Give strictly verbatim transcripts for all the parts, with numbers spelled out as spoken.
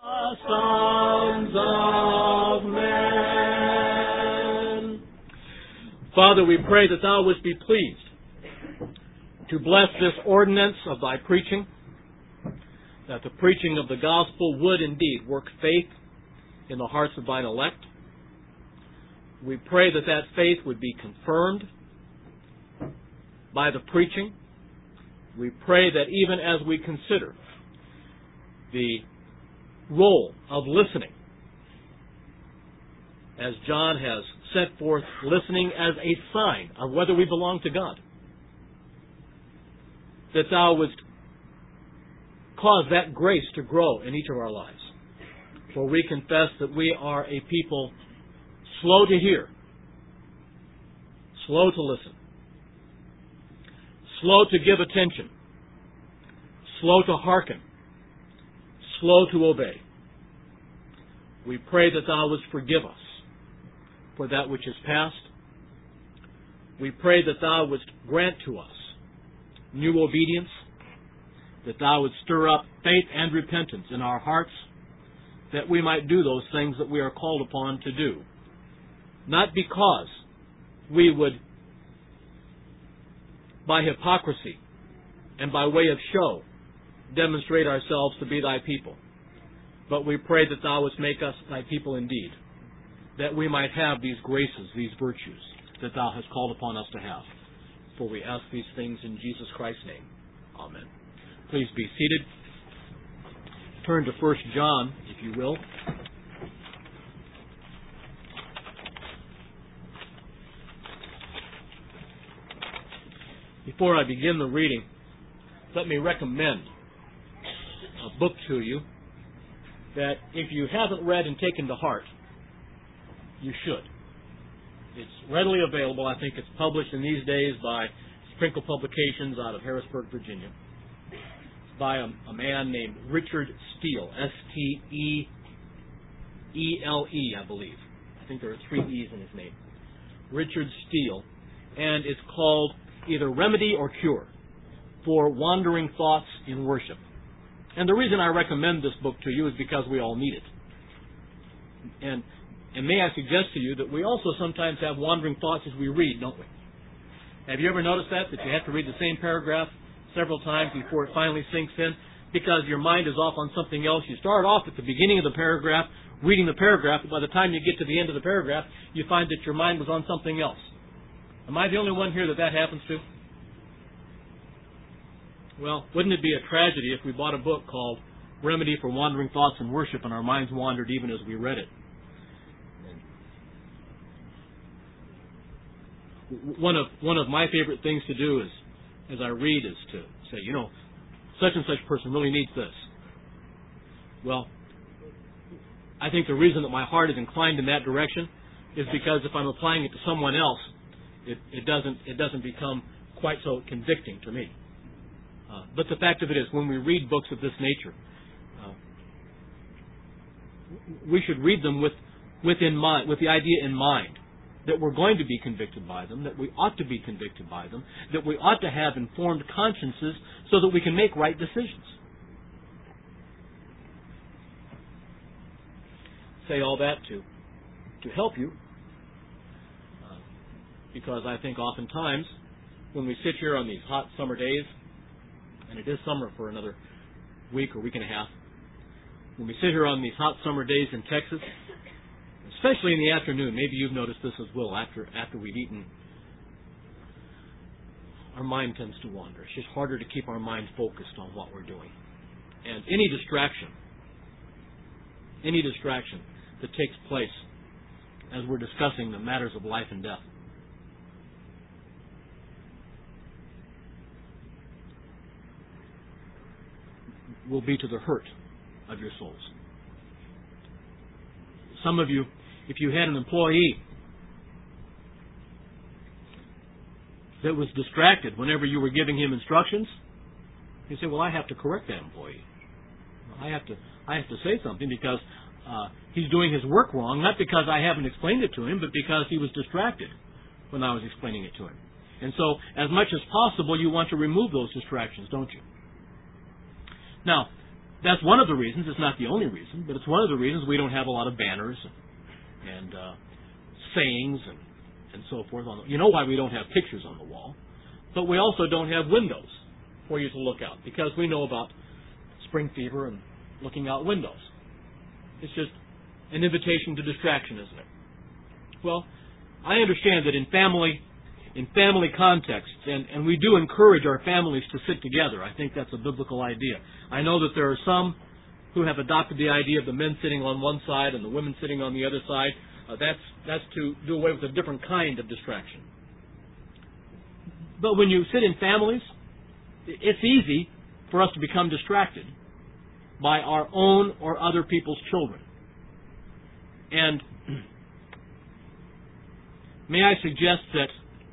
Sons of men. Father, we pray that Thou wouldst be pleased to bless this ordinance of Thy preaching, that the preaching of the gospel would indeed work faith in the hearts of Thine elect. We pray that that faith would be confirmed by the preaching. We pray that even as we consider the role of listening, as John has set forth listening as a sign of whether we belong to God, that Thou wouldst cause that grace to grow in each of our lives. For we confess that we are a people slow to hear, slow to listen, slow to give attention, slow to hearken, slow to obey. We pray that Thou wouldst forgive us for that which is past. We pray that Thou wouldst grant to us new obedience, that Thou wouldst stir up faith and repentance in our hearts, that we might do those things that we are called upon to do. Not because we would, by hypocrisy and by way of show, demonstrate ourselves to be Thy people, but we pray that Thou wouldst make us Thy people indeed, that we might have these graces, these virtues that Thou hast called upon us to have. For we ask these things in Jesus Christ's name. Amen. Please be seated. Turn to First John, if you will. Before I begin the reading, let me recommend a book to you that if you haven't read and taken to heart, you should. It's readily available. I think it's published in these days by Sprinkle Publications out of Harrisburg, Virginia. It's by a, a man named Richard Steele, S T E E L E, I believe. I think there are three E's in his name. Richard Steele. And it's called either Remedy or Cure for Wandering Thoughts in Worship. And the reason I recommend this book to you is because we all need it. And And may I suggest to you that we also sometimes have wandering thoughts as we read, don't we? Have you ever noticed that? That you have to read the same paragraph several times before it finally sinks in? Because your mind is off on something else. You start off at the beginning of the paragraph, reading the paragraph, but by the time you get to the end of the paragraph, you find that your mind was on something else. Am I the only one here that that happens to? Well, wouldn't it be a tragedy if we bought a book called Remedy for Wandering Thoughts in Worship and our minds wandered even as we read it? One of one of my favorite things to do is, as I read, is to say, you know, such and such person really needs this. Well, I think the reason that my heart is inclined in that direction is because if I'm applying it to someone else, it, it doesn't it doesn't become quite so convicting to me. Uh, but the fact of it is, when we read books of this nature, uh, we should read them with with in mind, with the idea in mind that we're going to be convicted by them, that we ought to be convicted by them, that we ought to have informed consciences so that we can make right decisions. Say all that to to help you, uh, because I think oftentimes when we sit here on these hot summer days, and it is summer for another week or week and a half, when we sit here on these hot summer days in Texas, especially in the afternoon, maybe you've noticed this as well, after after we've eaten, our mind tends to wander. It's just harder to keep our mind focused on what we're doing. And any distraction, any distraction that takes place as we're discussing the matters of life and death will be to the hurt of your souls. Some of you, if you had an employee that was distracted whenever you were giving him instructions, you say, well, I have to correct that employee. I have to I have to say something because uh, he's doing his work wrong, not because I haven't explained it to him, but because he was distracted when I was explaining it to him. And so, as much as possible, you want to remove those distractions, don't you? Now, that's one of the reasons. It's not the only reason, but it's one of the reasons we don't have a lot of banners and, and uh, sayings and, and so forth. On the, you know why we don't have pictures on the wall, but we also don't have windows for you to look out, because we know about spring fever and looking out windows. It's just an invitation to distraction, isn't it? Well, I understand that in family in family contexts, and, and we do encourage our families to sit together. I think that's a biblical idea. I know that there are some who have adopted the idea of the men sitting on one side and the women sitting on the other side. Uh, that's, that's to do away with a different kind of distraction. But when you sit in families, it's easy for us to become distracted by our own or other people's children. And may I suggest that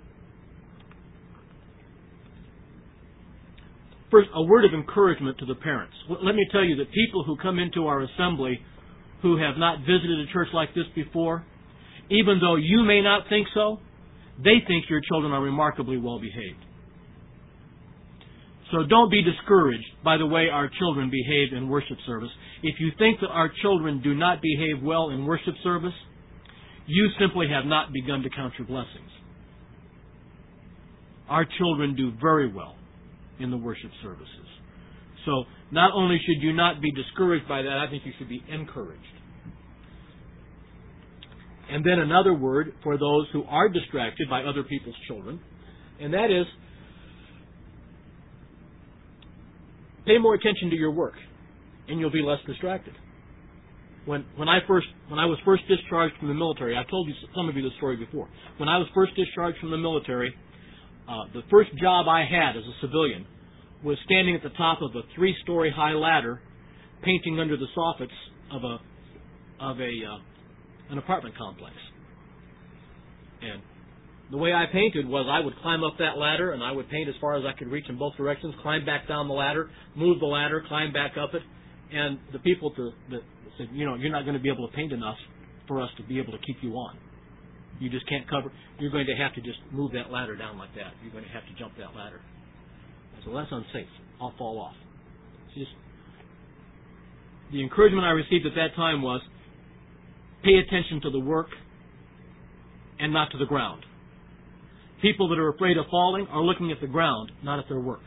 first, a word of encouragement to the parents. Let me tell you that people who come into our assembly who have not visited a church like this before, even though you may not think so, they think your children are remarkably well behaved. So don't be discouraged by the way our children behave in worship service. If you think that our children do not behave well in worship service, you simply have not begun to count your blessings. Our children do very well in the worship services. So not only should you not be discouraged by that, I think you should be encouraged. And then another word for those who are distracted by other people's children, and that is, pay more attention to your work, and you'll be less distracted. When when I first when I was first discharged from the military, I told you some of you this story before. When I was first discharged from the military, uh, the first job I had as a civilian was standing at the top of a three-story high ladder, painting under the soffits of a of a uh, an apartment complex. And the way I painted was I would climb up that ladder and I would paint as far as I could reach in both directions, climb back down the ladder, move the ladder, climb back up it, and the people to, that said, you know, you're not going to be able to paint enough for us to be able to keep you on. You just can't cover. You're going to have to just move that ladder down like that. You're going to have to jump that ladder. So that's unsafe. I'll fall off. It's just the encouragement I received at that time was, pay attention to the work and not to the ground. People that are afraid of falling are looking at the ground, not at their work.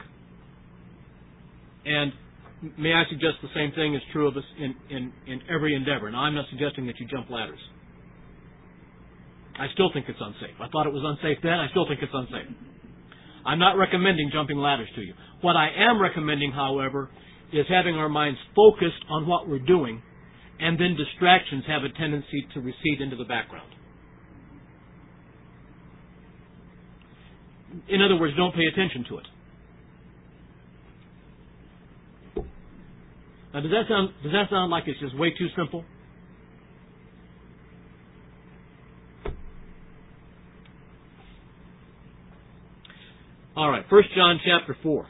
And may I suggest the same thing is true of us in, in, in every endeavor. Now, I'm not suggesting that you jump ladders. I still think it's unsafe. I thought it was unsafe then. I still think it's unsafe. I'm not recommending jumping ladders to you. What I am recommending, however, is having our minds focused on what we're doing, and then distractions have a tendency to recede into the background. In other words, don't pay attention to it. Now, does that sound, does that sound like it's just way too simple? All right, First John chapter four.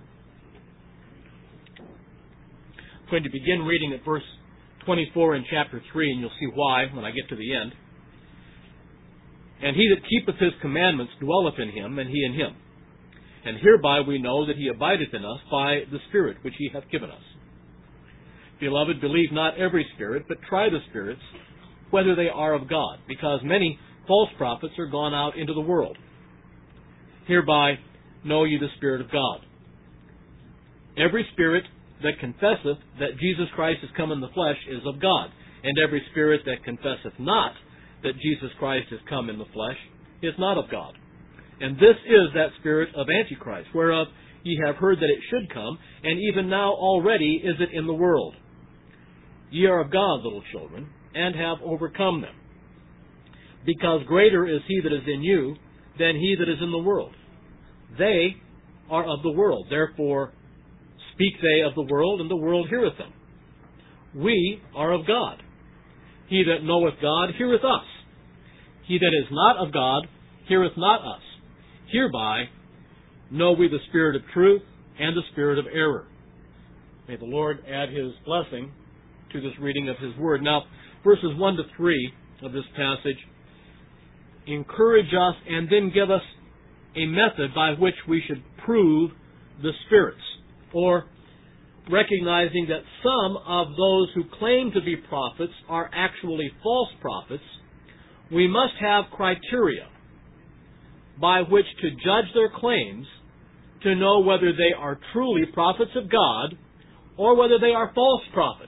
I'm going to begin reading at verse twenty-four in chapter three, and you'll see why when I get to the end. And he that keepeth his commandments dwelleth in him, and he in him. And hereby we know that he abideth in us by the Spirit which he hath given us. Beloved, believe not every spirit, but try the spirits, whether they are of God, because many false prophets are gone out into the world. Hereby know ye the Spirit of God. Every spirit that confesseth that Jesus Christ is come in the flesh is of God, and every spirit that confesseth not that Jesus Christ is come in the flesh is not of God. And this is that spirit of Antichrist, whereof ye have heard that it should come, and even now already is it in the world. Ye are of God, little children, and have overcome them. Because greater is he that is in you than he that is in the world. They are of the world, therefore speak they of the world, and the world heareth them. We are of God. He that knoweth God heareth us. He that is not of God heareth not us. Hereby know we the spirit of truth and the spirit of error. May the Lord add His blessing to this reading of His Word. Now, verses one to three of this passage encourage us and then give us a method by which we should prove the spirits, or recognizing that some of those who claim to be prophets are actually false prophets, we must have criteria by which to judge their claims to know whether they are truly prophets of God or whether they are false prophets.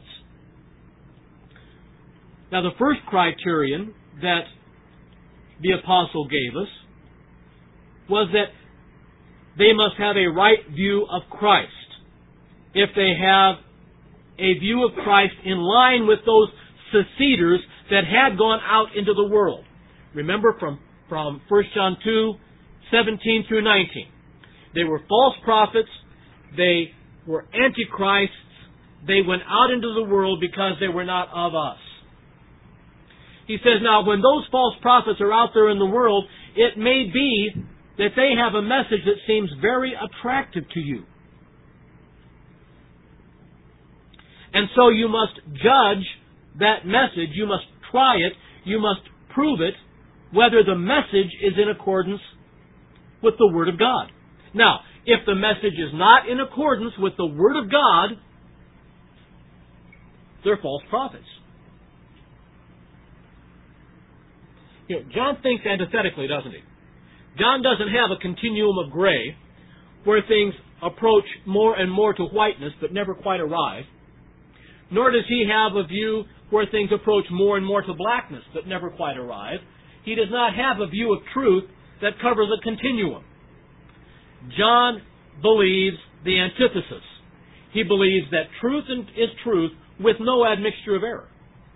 Now, the first criterion that the apostle gave us was that they must have a right view of Christ. If they have a view of Christ in line with those seceders that had gone out into the world. Remember from, from First John two, seventeen through nineteen. They were false prophets. They were antichrists. They went out into the world because they were not of us. He says, now, when those false prophets are out there in the world, it may be that they have a message that seems very attractive to you. And so you must judge that message. You must try it. You must prove it, whether the message is in accordance with the Word of God. Now, if the message is not in accordance with the Word of God, they're false prophets. You know, John thinks antithetically, doesn't he? John doesn't have a continuum of gray where things approach more and more to whiteness but never quite arrive. Nor does he have a view where things approach more and more to blackness but never quite arrive. He does not have a view of truth that covers a continuum. John believes the antithesis. He believes that truth is truth with no admixture of error.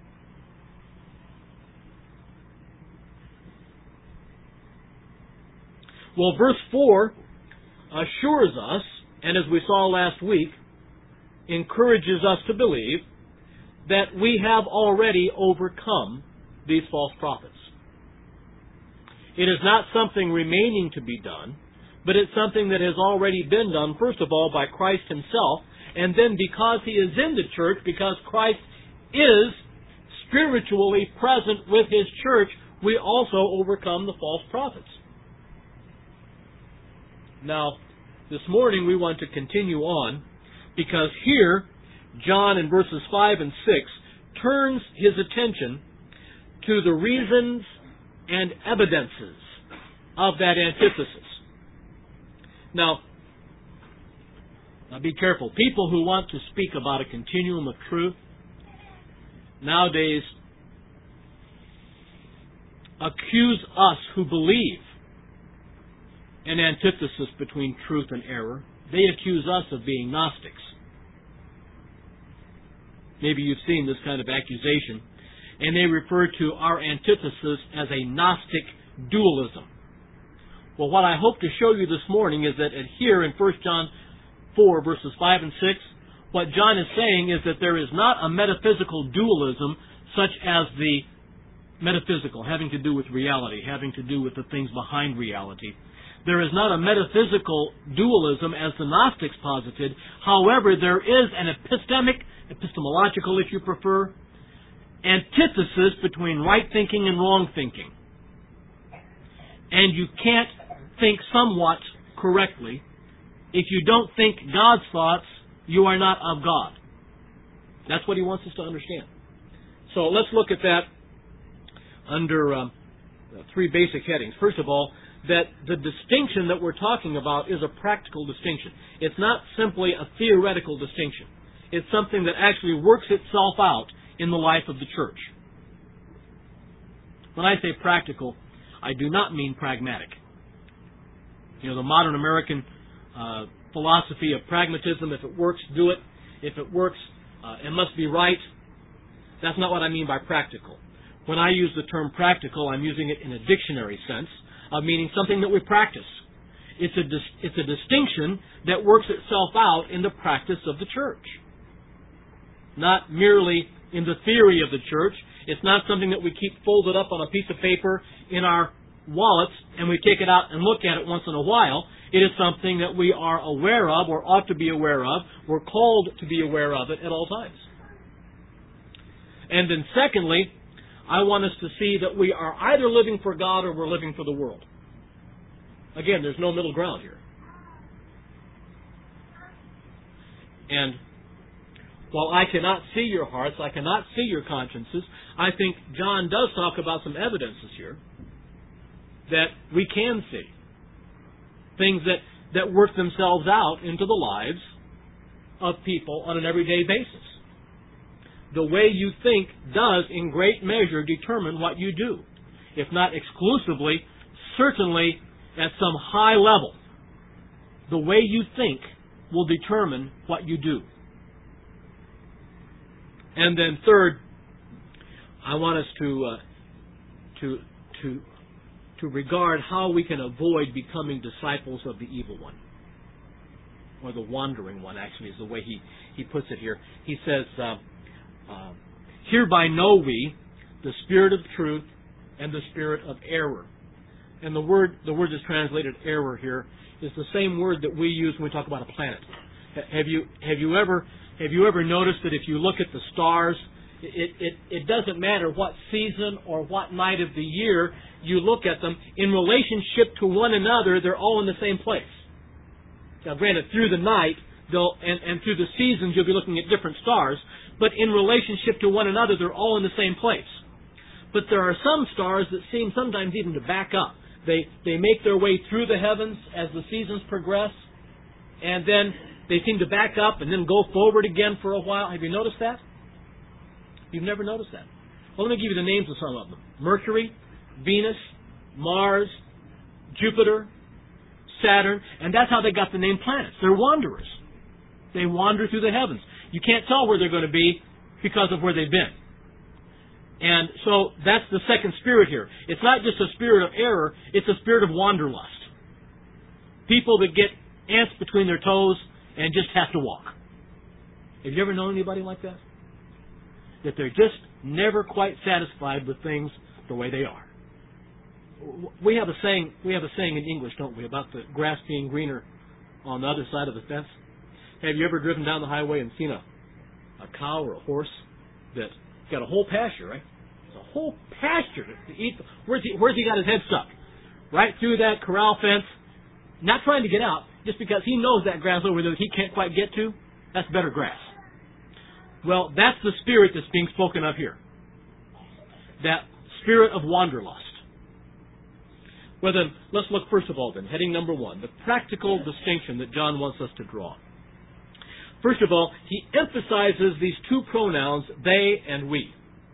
Well, verse four assures us, and as we saw last week, encourages us to believe that we have already overcome these false prophets. It is not something remaining to be done, but it's something that has already been done, first of all, by Christ Himself, and then because He is in the church, because Christ is spiritually present with His church, we also overcome the false prophets. Now, this morning we want to continue on, because here, John in verses five and six turns his attention to the reasons and evidences of that antithesis. Now, now be careful. People who want to speak about a continuum of truth nowadays accuse us who believe an antithesis between truth and error. They accuse us of being Gnostics. Maybe you've seen this kind of accusation. And they refer to our antithesis as a Gnostic dualism. Well, what I hope to show you this morning is that here in First John four, verses five and six, what John is saying is that there is not a metaphysical dualism such as the metaphysical, having to do with reality, having to do with the things behind reality. There is not a metaphysical dualism as the Gnostics posited. However, there is an epistemic, epistemological if you prefer, antithesis between right thinking and wrong thinking. And you can't think somewhat correctly. If you don't think God's thoughts, you are not of God. That's what he wants us to understand. So let's look at that under um, three basic headings. First of all, that the distinction that we're talking about is a practical distinction. It's not simply a theoretical distinction. It's something that actually works itself out in the life of the church. When I say practical, I do not mean pragmatic. You know, the modern American uh, philosophy of pragmatism, if it works, do it. If it works, uh, it must be right. That's not what I mean by practical. When I use the term practical, I'm using it in a dictionary sense of meaning something that we practice. It's a, dis- it's a distinction that works itself out in the practice of the church. Not merely in the theory of the church. It's not something that we keep folded up on a piece of paper in our wallets and we take it out and look at it once in a while. It is something that we are aware of or ought to be aware of. We're called to be aware of it at all times. And then secondly, I want us to see that we are either living for God or we're living for the world. Again, there's no middle ground here. And while I cannot see your hearts, I cannot see your consciences, I think John does talk about some evidences here that we can see. Things that, that work themselves out into the lives of people on an everyday basis. The way you think does, in great measure, determine what you do. If not exclusively, certainly at some high level. The way you think will determine what you do. And then third, I want us to uh, to to to regard how we can avoid becoming disciples of the evil one, or the wandering one. Actually, is the way he he puts it here. He says, uh, uh, "Hereby know we the spirit of truth and the spirit of error." And the word the word that's translated error here is the same word that we use when we talk about a planet. Have you have you ever have you ever noticed that if you look at the stars, it, it, it doesn't matter what season or what night of the year you look at them, in relationship to one another, they're all in the same place. Now granted, through the night they'll and, and through the seasons you'll be looking at different stars, but in relationship to one another they're all in the same place. But there are some stars that seem sometimes even to back up. They they make their way through the heavens as the seasons progress, and then they seem to back up and then go forward again for a while. Have you noticed that? You've never noticed that. Well, let me give you the names of some of them. Mercury, Venus, Mars, Jupiter, Saturn, and that's how they got the name planets. They're wanderers. They wander through the heavens. You can't tell where they're going to be because of where they've been. And so that's the second spirit here. It's not just a spirit of error, it's a spirit of wanderlust. People that get ants between their toes and just have to walk. Have you ever known anybody like that? That they're just never quite satisfied with things the way they are. We have a saying, we have a saying in English, don't we, about the grass being greener on the other side of the fence? Have you ever driven down the highway and seen a, a cow or a horse that got a whole pasture, right? It's a whole pasture to eat. Where's he, where's he got his head stuck? Right through that corral fence, not trying to get out, just because he knows that grass over there that he can't quite get to. That's better grass. Well, that's the spirit that's being spoken of here. That spirit of wanderlust. Well then, let's look first of all then, heading number one, the practical distinction that John wants us to draw. First of all, he emphasizes these two pronouns, they and we.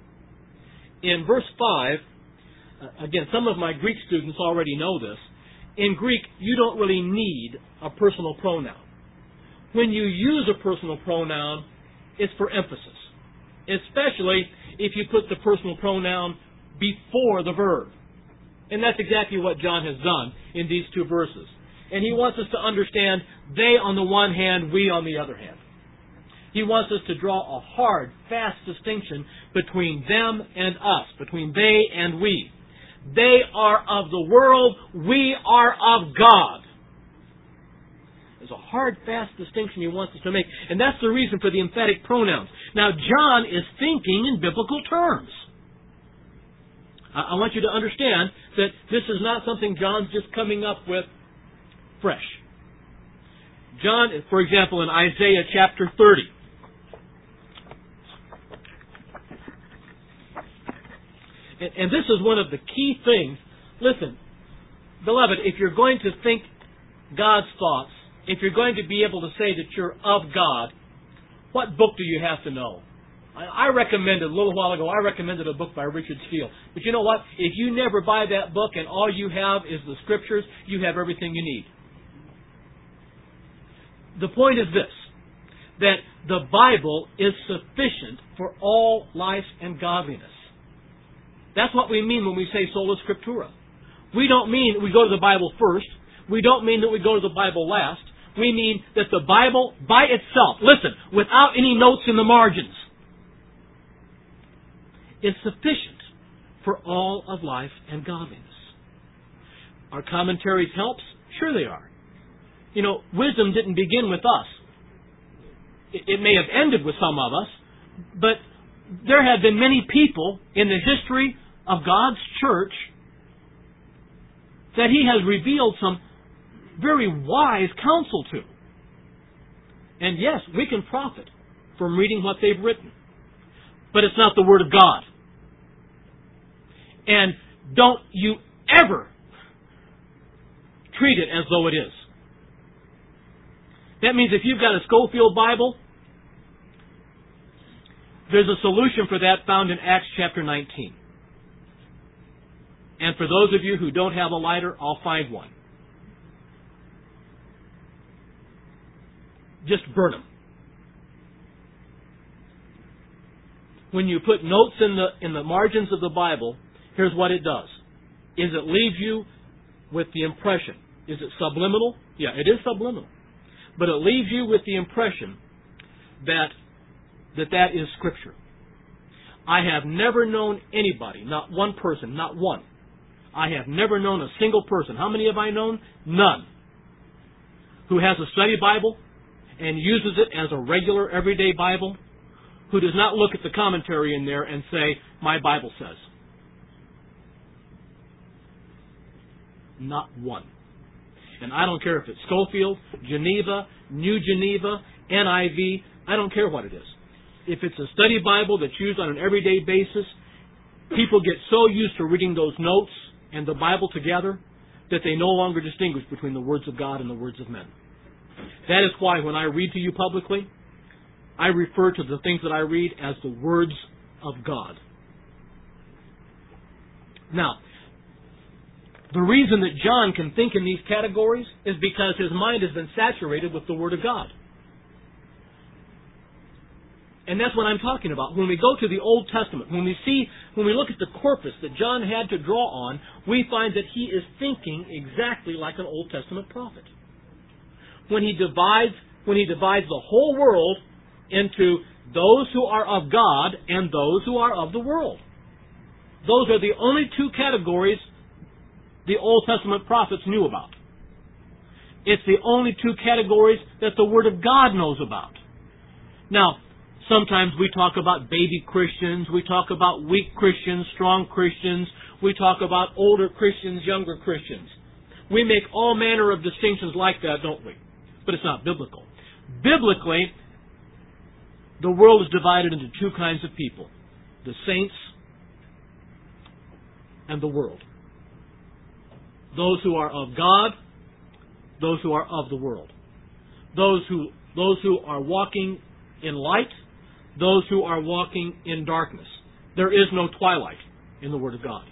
In verse five, again, some of my Greek students already know this. In Greek, you don't really need a personal pronoun. When you use a personal pronoun, it's for emphasis, especially if you put the personal pronoun before the verb. And that's exactly what John has done in these two verses. And he wants us to understand they on the one hand, we on the other hand. He wants us to draw a hard, fast distinction between them and us, between they and we. They are of the world, we are of God. There's a hard, fast distinction he wants us to make. And that's the reason for the emphatic pronouns. Now, John is thinking in biblical terms. I want you to understand that this is not something John's just coming up with fresh. John, for example, in Isaiah chapter thirty, and, and this is one of the key things. Listen, beloved, if you're going to think God's thoughts, if you're going to be able to say that you're of God, what book do you have to know? I recommended, a little while ago, I recommended a book by Richard Steele. But you know what? If you never buy that book and all you have is the Scriptures, you have everything you need. The point is this, that the Bible is sufficient for all life and godliness. That's what we mean when we say sola scriptura. We don't mean we go to the Bible first. We don't mean that we go to the Bible last. We mean that the Bible by itself, listen, without any notes in the margins, is sufficient for all of life and godliness. Are commentaries helps? Sure they are. You know, wisdom didn't begin with us. It, it may have ended with some of us, but there have been many people in the history of God's church that He has revealed some very wise counsel to. And yes, we can profit from reading what they've written. But it's not the Word of God. And don't you ever treat it as though it is. That means if you've got a Scofield Bible, there's a solution for that found in Acts chapter nineteen. And for those of you who don't have a lighter, I'll find one. Just burn them. When you put notes in the in the margins of the Bible, here's what it does. Is it leaves you with the impression. Is it subliminal? Yeah, it is subliminal. But it leaves you with the impression that that that is Scripture. I have never known anybody, not one person, not one. I have never known a single person. How many have I known? None. Who has a study Bible and uses it as a regular, everyday Bible, who does not look at the commentary in there and say, my Bible says. Not one. And I don't care if it's Scofield, Geneva, New Geneva, N I V, I don't care what it is. If it's a study Bible that's used on an everyday basis, people get so used to reading those notes and the Bible together that they no longer distinguish between the words of God and the words of men. That is why when I read to you publicly, I refer to the things that I read as the words of God. Now, the reason that John can think in these categories is because his mind has been saturated with the Word of God. And that's what I'm talking about. When we go to the Old Testament, when we see, when we look at the corpus that John had to draw on, we find that he is thinking exactly like an Old Testament prophet. When he divides, when he divides the whole world into those who are of God and those who are of the world. Those are the only two categories the Old Testament prophets knew about. It's the only two categories that the Word of God knows about. Now, sometimes we talk about baby Christians, we talk about weak Christians, strong Christians, we talk about older Christians, younger Christians. We make all manner of distinctions like that, don't we? But it's not biblical. Biblically, the world is divided into two kinds of people. The saints and the world. Those who are of God, those who are of the world. Those who, those who are walking in light, those who are walking in darkness. There is no twilight in the Word of God.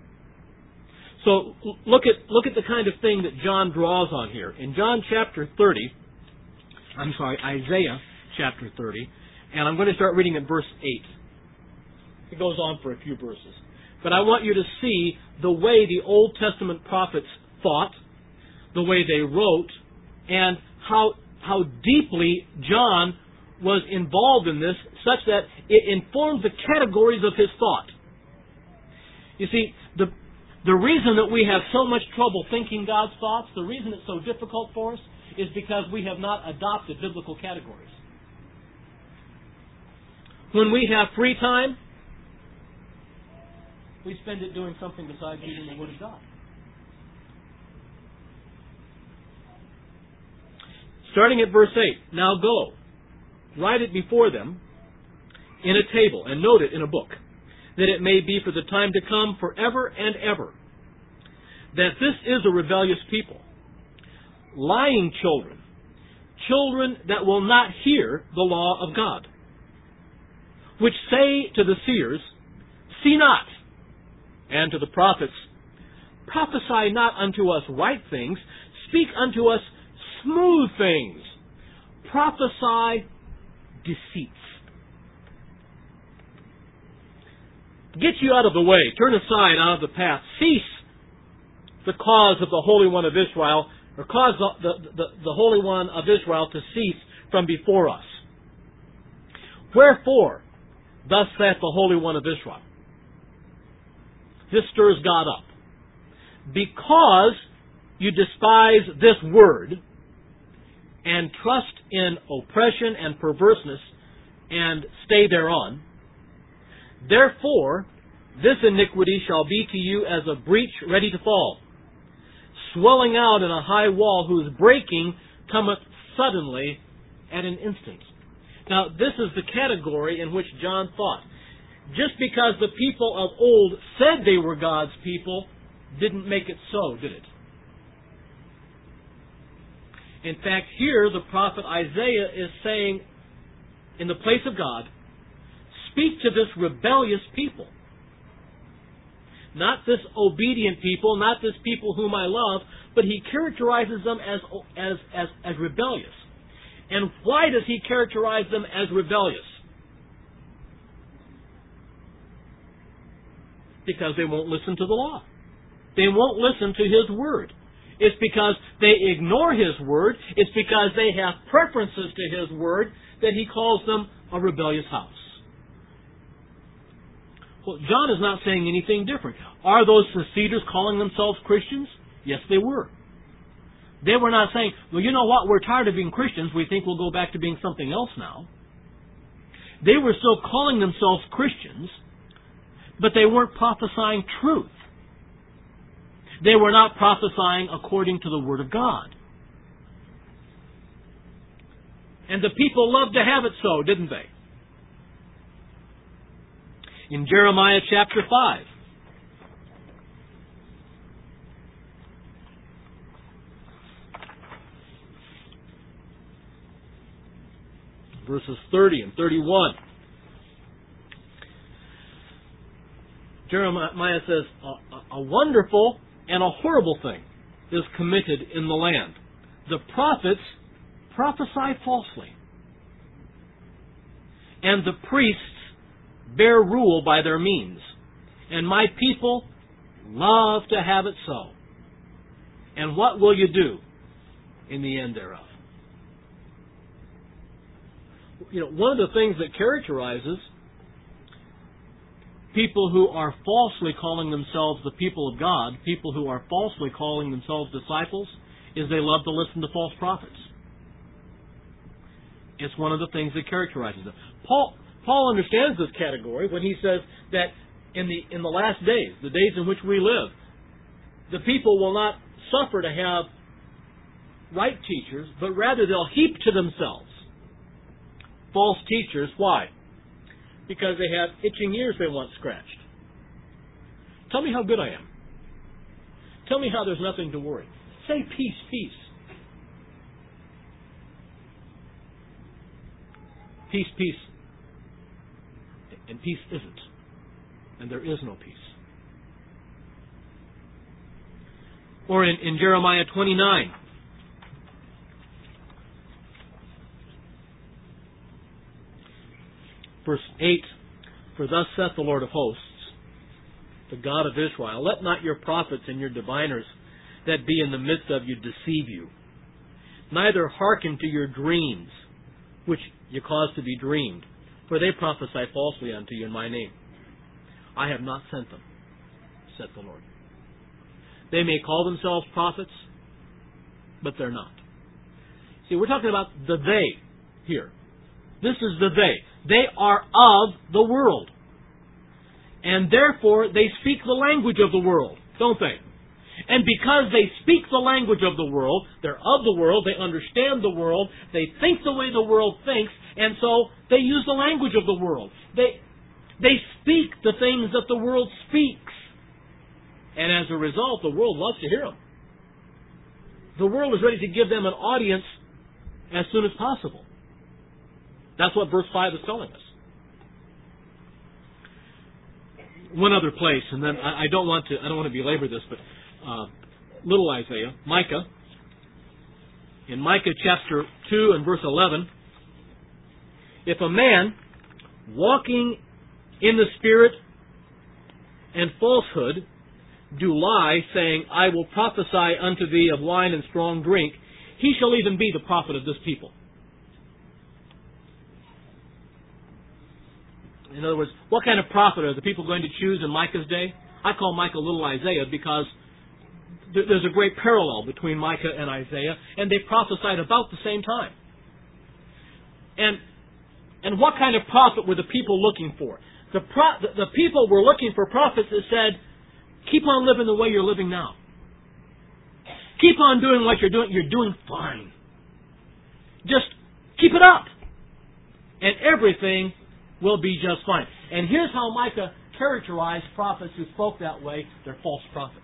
So look at look at the kind of thing that John draws on here. In John chapter thirty, I'm sorry, Isaiah chapter thirty, and I'm going to start reading at verse eight. It goes on for a few verses. But I want you to see the way the Old Testament prophets thought, the way they wrote, and how how deeply John was involved in this, such that it informed the categories of his thought. You see, the the reason that we have so much trouble thinking God's thoughts, the reason it's so difficult for us, is because we have not adopted biblical categories. When we have free time, we spend it doing something besides reading the Word of God. Starting at verse eight, now go, write it before them in a table, and note it in a book, that it may be for the time to come forever and ever, that this is a rebellious people, lying children, children that will not hear the law of God, which say to the seers, see not, and to the prophets, prophesy not unto us right things, speak unto us smooth things, prophesy deceits. Get you out of the way, turn aside out of the path, cease the cause of the Holy One of Israel, or cause the, the, the, the Holy One of Israel to cease from before us. Wherefore, thus saith the Holy One of Israel. This stirs God up. Because you despise this word and trust in oppression and perverseness and stay thereon, therefore this iniquity shall be to you as a breach ready to fall, swelling out in a high wall, whose breaking cometh suddenly at an instant. Now, this is the category in which John thought. Just because the people of old said they were God's people didn't make it so, did it? In fact, here the prophet Isaiah is saying, in the place of God, speak to this rebellious people. Not this obedient people, not this people whom I love, but he characterizes them as, as, as, as rebellious. And why does he characterize them as rebellious? Because they won't listen to the law. They won't listen to His Word. It's because they ignore His Word. It's because they have preferences to His Word that He calls them a rebellious house. Well, John is not saying anything different. Are those seceders calling themselves Christians? Yes, they were. They were not saying, well, you know what, we're tired of being Christians, we think we'll go back to being something else now. They were still calling themselves Christians, but they weren't prophesying truth. They were not prophesying according to the Word of God. And the people loved to have it so, didn't they? In Jeremiah chapter five, verses thirty and thirty-one, Jeremiah says, a, a wonderful and a horrible thing is committed in the land. The prophets prophesy falsely, and the priests bear rule by their means, and my people love to have it so. And what will you do in the end thereof? You know, one of the things that characterizes people who are falsely calling themselves the people of God, people who are falsely calling themselves disciples, is they love to listen to false prophets. It's one of the things that characterizes them. Paul Paul understands this category when he says that in the in the last days, the days in which we live, the people will not suffer to have right teachers, but rather they'll heap to themselves false teachers. Why? Because they have itching ears they want scratched. Tell me how good I am. Tell me how there's nothing to worry. Say peace, peace. Peace, peace. And peace isn't. And there is no peace. Or in, in Jeremiah twenty-nine, verse eight, for thus saith the Lord of hosts, the God of Israel, let not your prophets and your diviners that be in the midst of you deceive you, neither hearken to your dreams, which you cause to be dreamed, for they prophesy falsely unto you in my name. I have not sent them, saith the Lord. They may call themselves prophets, but they're not. See, we're talking about the they here. This is the they. They are of the world. And therefore, they speak the language of the world, don't they? And because they speak the language of the world, they're of the world, they understand the world, they think the way the world thinks, and so they use the language of the world. They, they speak the things that the world speaks. And as a result, the world loves to hear them. The world is ready to give them an audience as soon as possible. That's what verse five is telling us. One other place, and then I, I don't want to I don't want to belabor this, but uh, little Isaiah, Micah, in Micah chapter two and verse eleven, if a man walking in the Spirit and falsehood do lie, saying, I will prophesy unto thee of wine and strong drink, he shall even be the prophet of this people. In other words, what kind of prophet are the people going to choose in Micah's day? I call Micah little Isaiah because there's a great parallel between Micah and Isaiah, and they prophesied about the same time. And and what kind of prophet were the people looking for? The, pro, the, the people were looking for prophets that said, keep on living the way you're living now. Keep on doing what you're doing. You're doing fine. Just keep it up. and everything will be just fine. And here's how Micah characterized prophets who spoke that way. They're false prophets.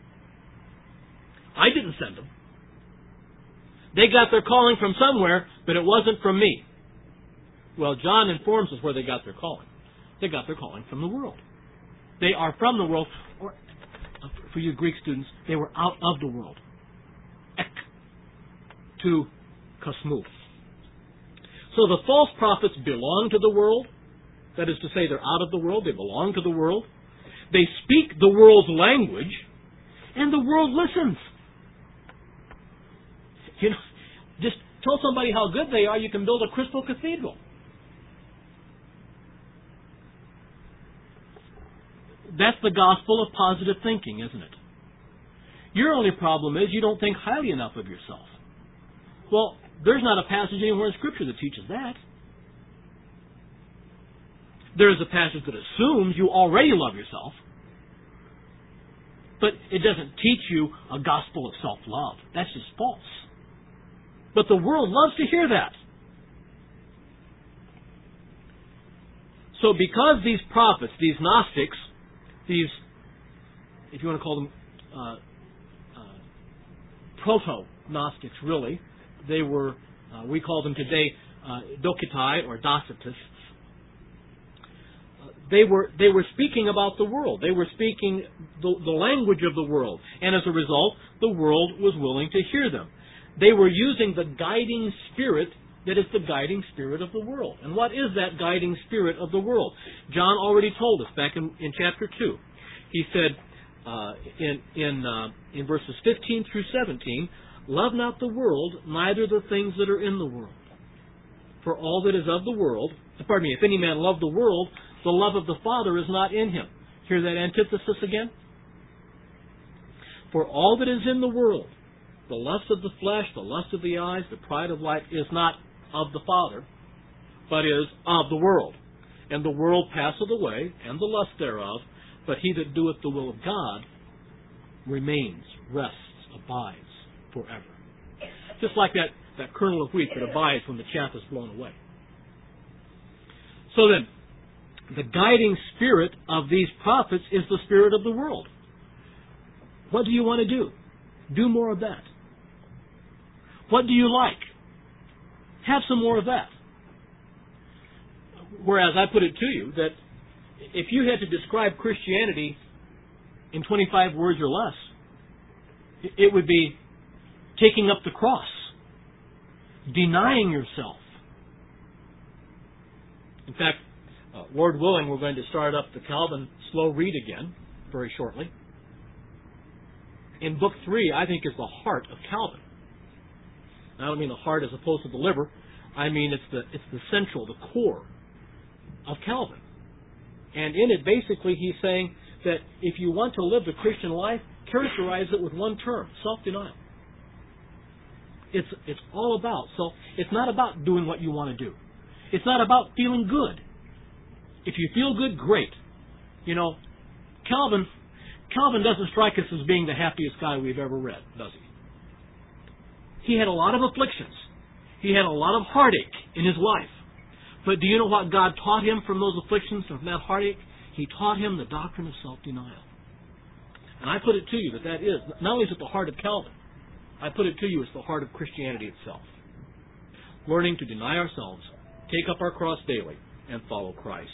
I didn't send them. They got their calling from somewhere, but it wasn't from me. Well, John informs us where they got their calling. They got their calling from the world. They are from the world, or for you Greek students, they were out of the world. Ek to kosmou. So the false prophets belong to the world. That is to say, they're out of the world. They belong to the world. They speak the world's language, and the world listens. You know, just tell somebody how good they are, you can build a crystal cathedral. That's the gospel of positive thinking, isn't it? Your only problem is you don't think highly enough of yourself. Well, there's not a passage anywhere in Scripture that teaches that. There is a passage that assumes you already love yourself, but it doesn't teach you a gospel of self-love. That's just false. But the world loves to hear that. So because these prophets, these Gnostics, these, if you want to call them uh, uh, proto-Gnostics, really, they were, uh, we call them today uh, Dokitai or Docetists. Uh, they were they were speaking about the world. They were speaking the, the language of the world. And as a result, the world was willing to hear them. They were using the guiding spirit that is the guiding spirit of the world. And what is that guiding spirit of the world? John already told us back in, in chapter two. He said uh, in in uh, in verses fifteen through seventeen, "Love not the world, neither the things that are in the world. For all that is of the world, pardon me, if any man love the world, the love of the Father is not in him." Hear that antithesis again? "For all that is in the world, the lust of the flesh, the lust of the eyes, the pride of life, is not of the Father, but is of the world. And the world passeth away, and the lust thereof, but he that doeth the will of God remains, rests, abides forever." Just like that, that kernel of wheat that abides when the chaff is blown away. So then, the guiding spirit of these prophets is the spirit of the world. What do you want to do? Do more of that. What do you like? Have some more of that. Whereas I put it to you that if you had to describe Christianity in twenty-five words or less, it would be taking up the cross, denying yourself. In fact, uh, Lord willing, we're going to start up the Calvin slow read again very shortly. In book three, I think, is the heart of Calvin. I don't mean the heart as opposed to the liver. I mean it's the it's the central, the core of Calvin. And in it, basically, he's saying that if you want to live the Christian life, characterize it with one term: self-denial. It's it's all about self. It's not about doing what you want to do. It's not about feeling good. If you feel good, great. You know, Calvin Calvin doesn't strike us as being the happiest guy we've ever read, does he? He had a lot of afflictions. He had a lot of heartache in his life. But do you know what God taught him from those afflictions, from that heartache? He taught him the doctrine of self-denial. And I put it to you that that is, not only is it the heart of Calvin, I put it to you it's the heart of Christianity itself. Learning to deny ourselves, take up our cross daily, and follow Christ.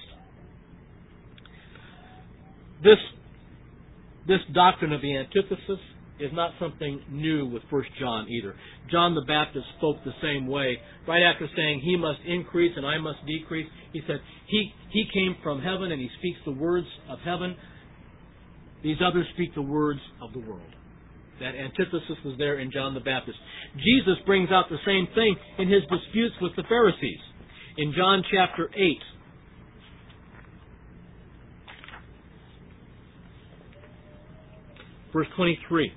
This, this doctrine of the antithesis is not something new with First John either. John the Baptist spoke the same way. Right after saying, "He must increase and I must decrease," he said, he, he came from heaven and he speaks the words of heaven. These others speak the words of the world. That antithesis was there in John the Baptist. Jesus brings out the same thing in his disputes with the Pharisees. In John chapter eight, verse twenty-three.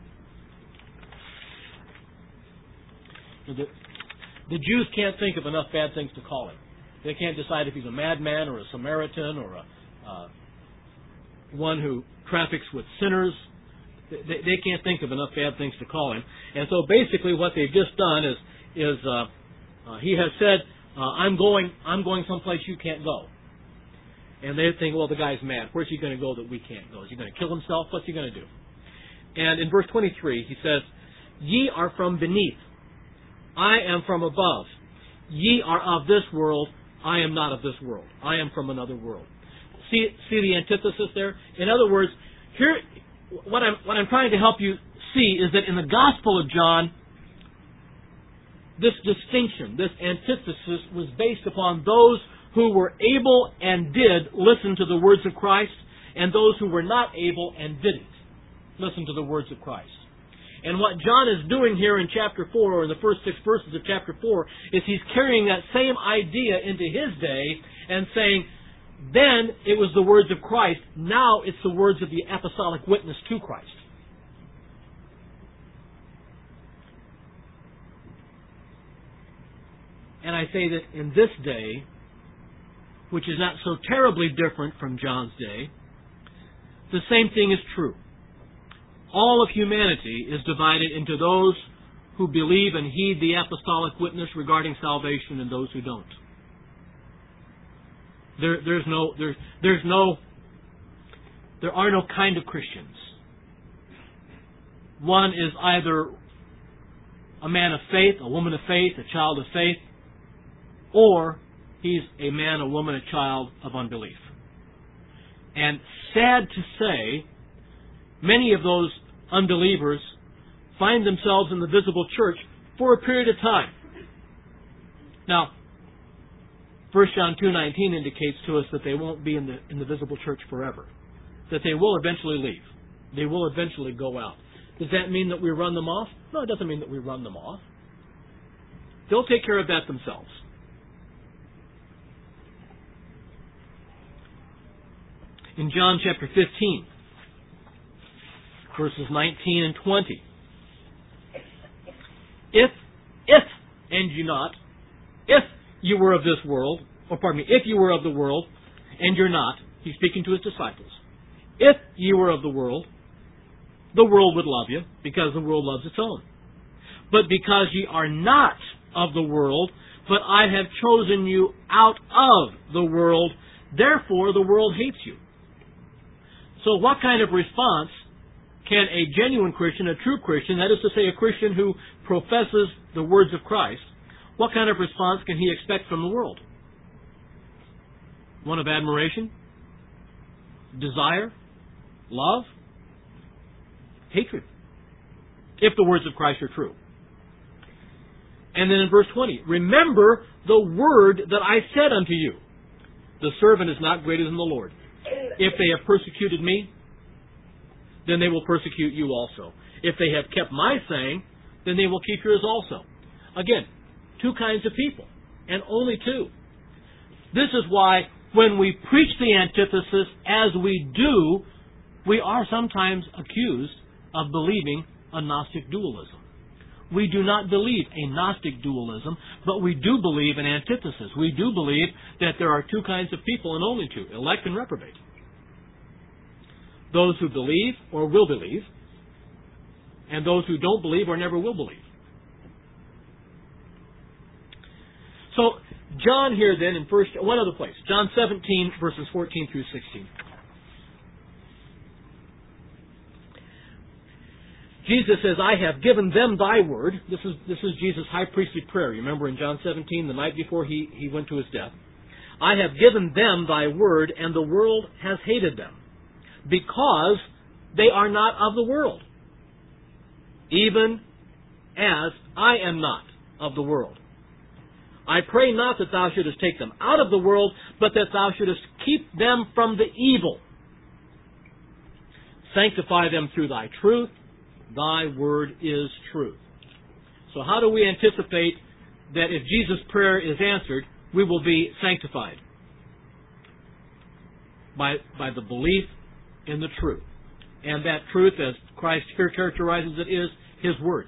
The, the Jews can't think of enough bad things to call him. They can't decide if he's a madman or a Samaritan or a uh, one who traffics with sinners. They, they can't think of enough bad things to call him. And so basically what they've just done is, is uh, uh, he has said, Uh, I'm going. I'm going someplace you can't go. And they think, well, the guy's mad. Where's he going to go that we can't go? Is he going to kill himself? What's he going to do? And in verse twenty-three, he says, "Ye are from beneath. I am from above. Ye are of this world. I am not of this world. I am from another world." See, see the antithesis there? In other words, here, what I'm, what I'm trying to help you see is that in the Gospel of John, this distinction, this antithesis was based upon those who were able and did listen to the words of Christ, and those who were not able and didn't listen to the words of Christ. And what John is doing here in chapter four, or in the first six verses of chapter four, is he's carrying that same idea into his day and saying, then it was the words of Christ, now it's the words of the apostolic witness to Christ. And I say that in this day, which is not so terribly different from John's day, the same thing is true. All of humanity is divided into those who believe and heed the apostolic witness regarding salvation and those who don't. There, there's no, there, there's no, there are no kind of Christians. One is either a man of faith, a woman of faith, a child of faith, or he's a man, a woman, a child of unbelief. And sad to say, many of those unbelievers find themselves in the visible church for a period of time. Now, First John two nineteen indicates to us that they won't be in the in the visible church forever. That they will eventually leave. They will eventually go out. Does that mean that we run them off? No, it doesn't mean that we run them off. They'll take care of that themselves. In John chapter fifteen, verses nineteen and twenty. If, if, and you not, if you were of this world, or pardon me, if you were of the world, and you're not, he's speaking to his disciples. If you were of the world, the world would love you, because the world loves its own. But because ye are not of the world, but I have chosen you out of the world, therefore the world hates you. So what kind of response can a genuine Christian, a true Christian, that is to say a Christian who professes the words of Christ, what kind of response can he expect from the world? One of admiration? Desire? Love? Hatred. If the words of Christ are true. And then in verse twenty, remember the word that I said unto you. The servant is not greater than the Lord. If they have persecuted me, then they will persecute you also. If they have kept my saying, then they will keep yours also. Again, two kinds of people, and only two. This is why when we preach the antithesis as we do, we are sometimes accused of believing a Gnostic dualism. We do not believe a Gnostic dualism, but we do believe an antithesis. We do believe that there are two kinds of people, and only two, elect and reprobate. Those who believe or will believe, and those who don't believe or never will believe. So, John here then in first, one other place, John seventeen, verses fourteen through sixteen. Jesus says, I have given them thy word. This is this is Jesus' high priestly prayer. You remember in John seventeen, the night before he, he went to his death. I have given them thy word, and the world has hated them, because they are not of the world, even as I am not of the world. I pray not that thou shouldest take them out of the world, but that thou shouldest keep them from the evil. Sanctify them through thy truth. Thy word is truth. So how do we anticipate that if Jesus' prayer is answered, we will be sanctified? By, by the belief in the truth. And that truth, as Christ here characterizes it, is His Word.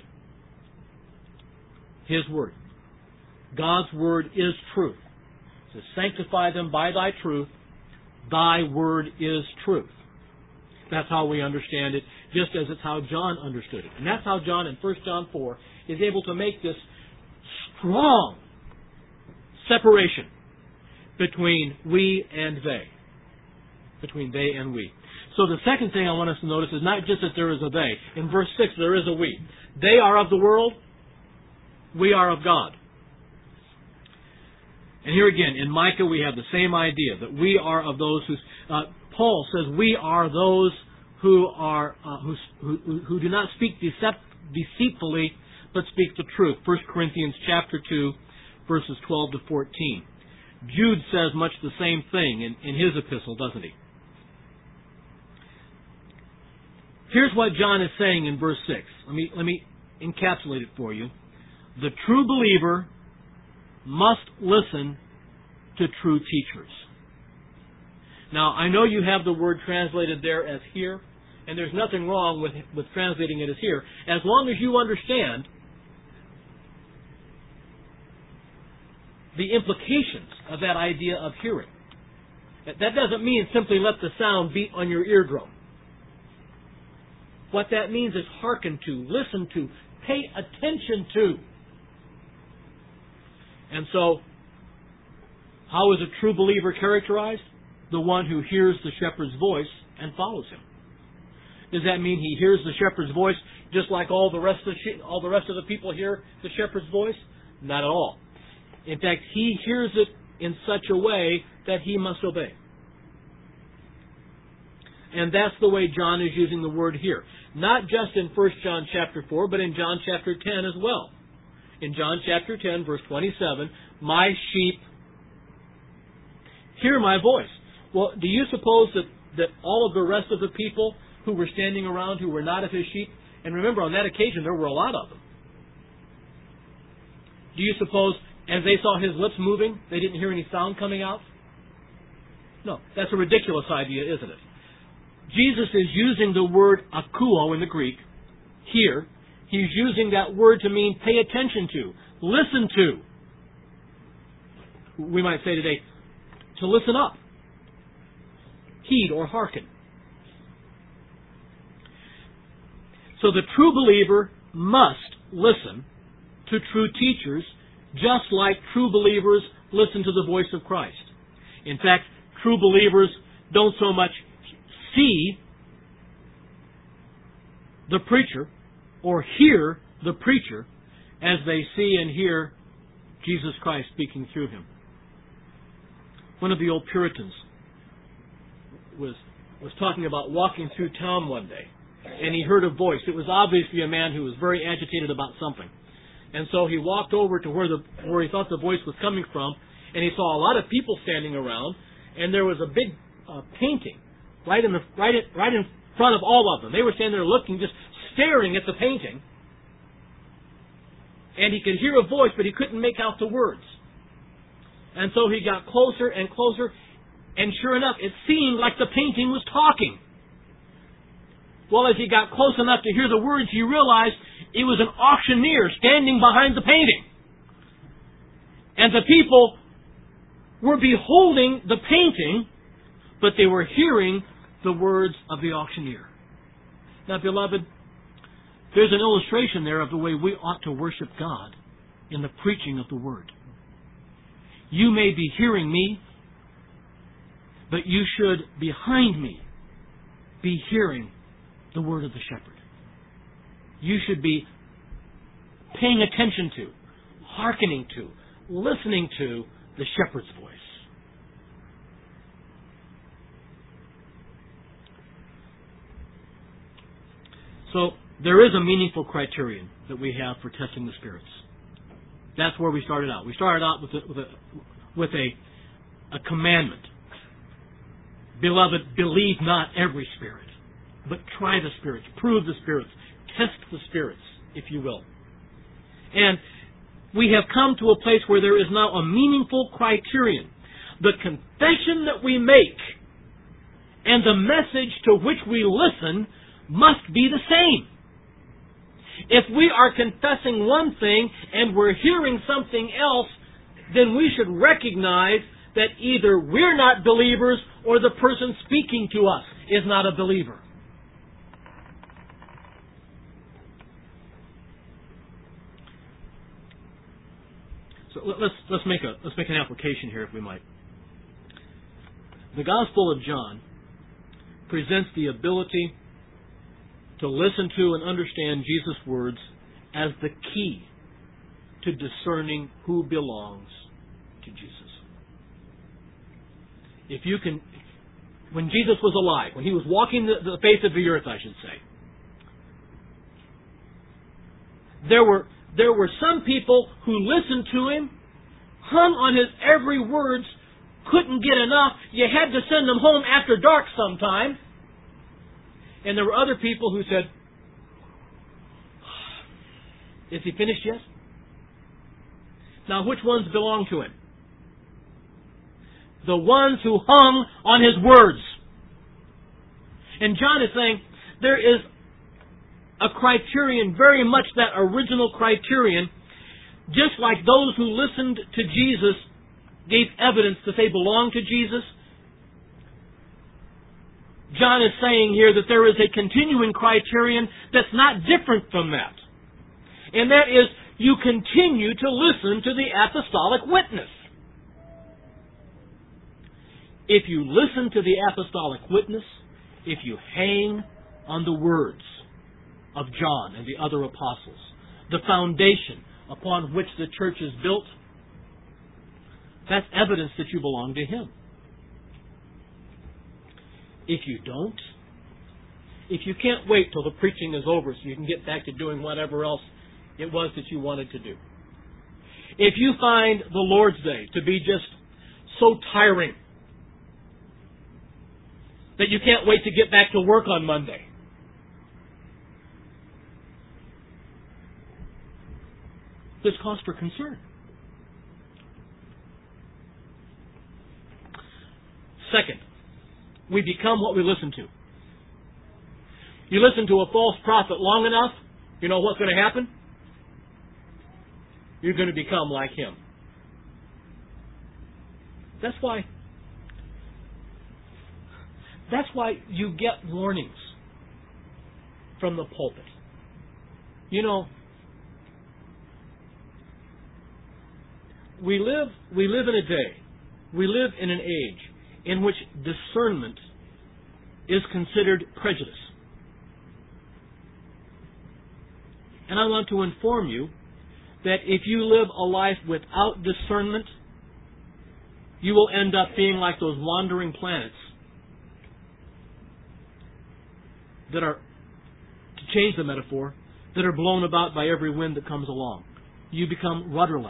His Word. God's Word is truth. So sanctify them by thy truth. Thy Word is truth. That's how we understand it, just as it's how John understood it. And that's how John in First John four is able to make this strong, separation between we and they. Between they and we. So the second thing I want us to notice is not just that there is a they. In verse six, there is a we. They are of the world. We are of God. And here again, in Micah, we have the same idea, that we are of those who... Uh, Paul says we are those who are uh, who, who, who do not speak decept, deceitfully, but speak the truth. First Corinthians chapter two, verses twelve to fourteen. Jude says much the same thing in, in his epistle, doesn't he? Here's what John is saying in verse six. Let me, let me encapsulate it for you. The true believer must listen to true teachers. Now, I know you have the word translated there as here, and there's nothing wrong with, with translating it as here, as long as you understand the implications of that idea of hearing. That doesn't mean simply let the sound beat on your eardrum. What that means is hearken to, listen to, pay attention to. And so, how is a true believer characterized? The one who hears the shepherd's voice and follows him. Does that mean he hears the shepherd's voice just like all the rest of the, she- all the rest of the people hear the shepherd's voice? Not at all. In fact, he hears it in such a way that he must obey. And that's the way John is using the word here. Not just in First John chapter four, but in John chapter ten as well. In John chapter ten, verse twenty-seven, my sheep hear my voice. Well, do you suppose that, that all of the rest of the people who were standing around who were not of his sheep, and remember on that occasion there were a lot of them, do you suppose as they saw his lips moving, they didn't hear any sound coming out? No, that's a ridiculous idea, isn't it? Jesus is using the word akuo in the Greek here. He's using that word to mean pay attention to, listen to. We might say today, to listen up. Heed or hearken. So the true believer must listen to true teachers just like true believers listen to the voice of Christ. In fact, true believers don't so much see the preacher or hear the preacher as they see and hear Jesus Christ speaking through him. One of the old Puritans was was talking about walking through town one day, and he heard a voice. It was obviously a man who was very agitated about something. And so he walked over to where the where he thought the voice was coming from, and he saw a lot of people standing around, and there was a big uh, painting right in the right in, right in front of all of them. They were standing there looking, just staring at the painting, and he could hear a voice, but he couldn't make out the words. And so he got closer and closer, and sure enough, it seemed like the painting was talking. Well, as he got close enough to hear the words, he realized it was an auctioneer standing behind the painting. And the people were beholding the painting, but they were hearing the words of the auctioneer. Now, beloved, there's an illustration there of the way we ought to worship God in the preaching of the Word. You may be hearing me, but you should, behind me, be hearing the word of the shepherd. You should be paying attention to, hearkening to, listening to the shepherd's voice. So, there is a meaningful criterion that we have for testing the spirits. That's where we started out. We started out with a, with a, with a, a commandment. Beloved, believe not every spirit, but try the spirits, prove the spirits, test the spirits, if you will. And we have come to a place where there is now a meaningful criterion. The confession that we make and the message to which we listen must be the same. If we are confessing one thing and we're hearing something else, then we should recognize that either we're not believers or the person speaking to us is not a believer. So let's let's make a let's make an application here, if we might. The Gospel of John presents the ability to listen to and understand Jesus' words as the key to discerning who belongs to Jesus. If you can, when Jesus was alive, when He was walking the, the face of the earth, I should say, there were there were some people who listened to Him, hung on His every word, couldn't get enough. You had to send them home after dark sometime. And there were other people who said, "Is He finished yet?" Now, which ones belong to Him? The ones who hung on His words. And John is saying there is a criterion, very much that original criterion, just like those who listened to Jesus gave evidence that they belong to Jesus. John is saying here that there is a continuing criterion that's not different from that. And that is, you continue to listen to the apostolic witness. If you listen to the apostolic witness, if you hang on the words of John and the other apostles, the foundation upon which the church is built, that's evidence that you belong to Him. If you don't, if you can't wait till the preaching is over so you can get back to doing whatever else it was that you wanted to do, if you find the Lord's Day to be just so tiring that you can't wait to get back to work on Monday, there's cause for concern. Second, we become what we listen to. You listen to a false prophet long enough, you know what's going to happen? You're going to become like him. That's why That's why you get warnings from the pulpit. You know, we live we live in a day, we live in an age in which discernment is considered prejudice. And I want to inform you that if you live a life without discernment, you will end up being like those wandering planets that are, to change the metaphor, that are blown about by every wind that comes along. You become rudderless.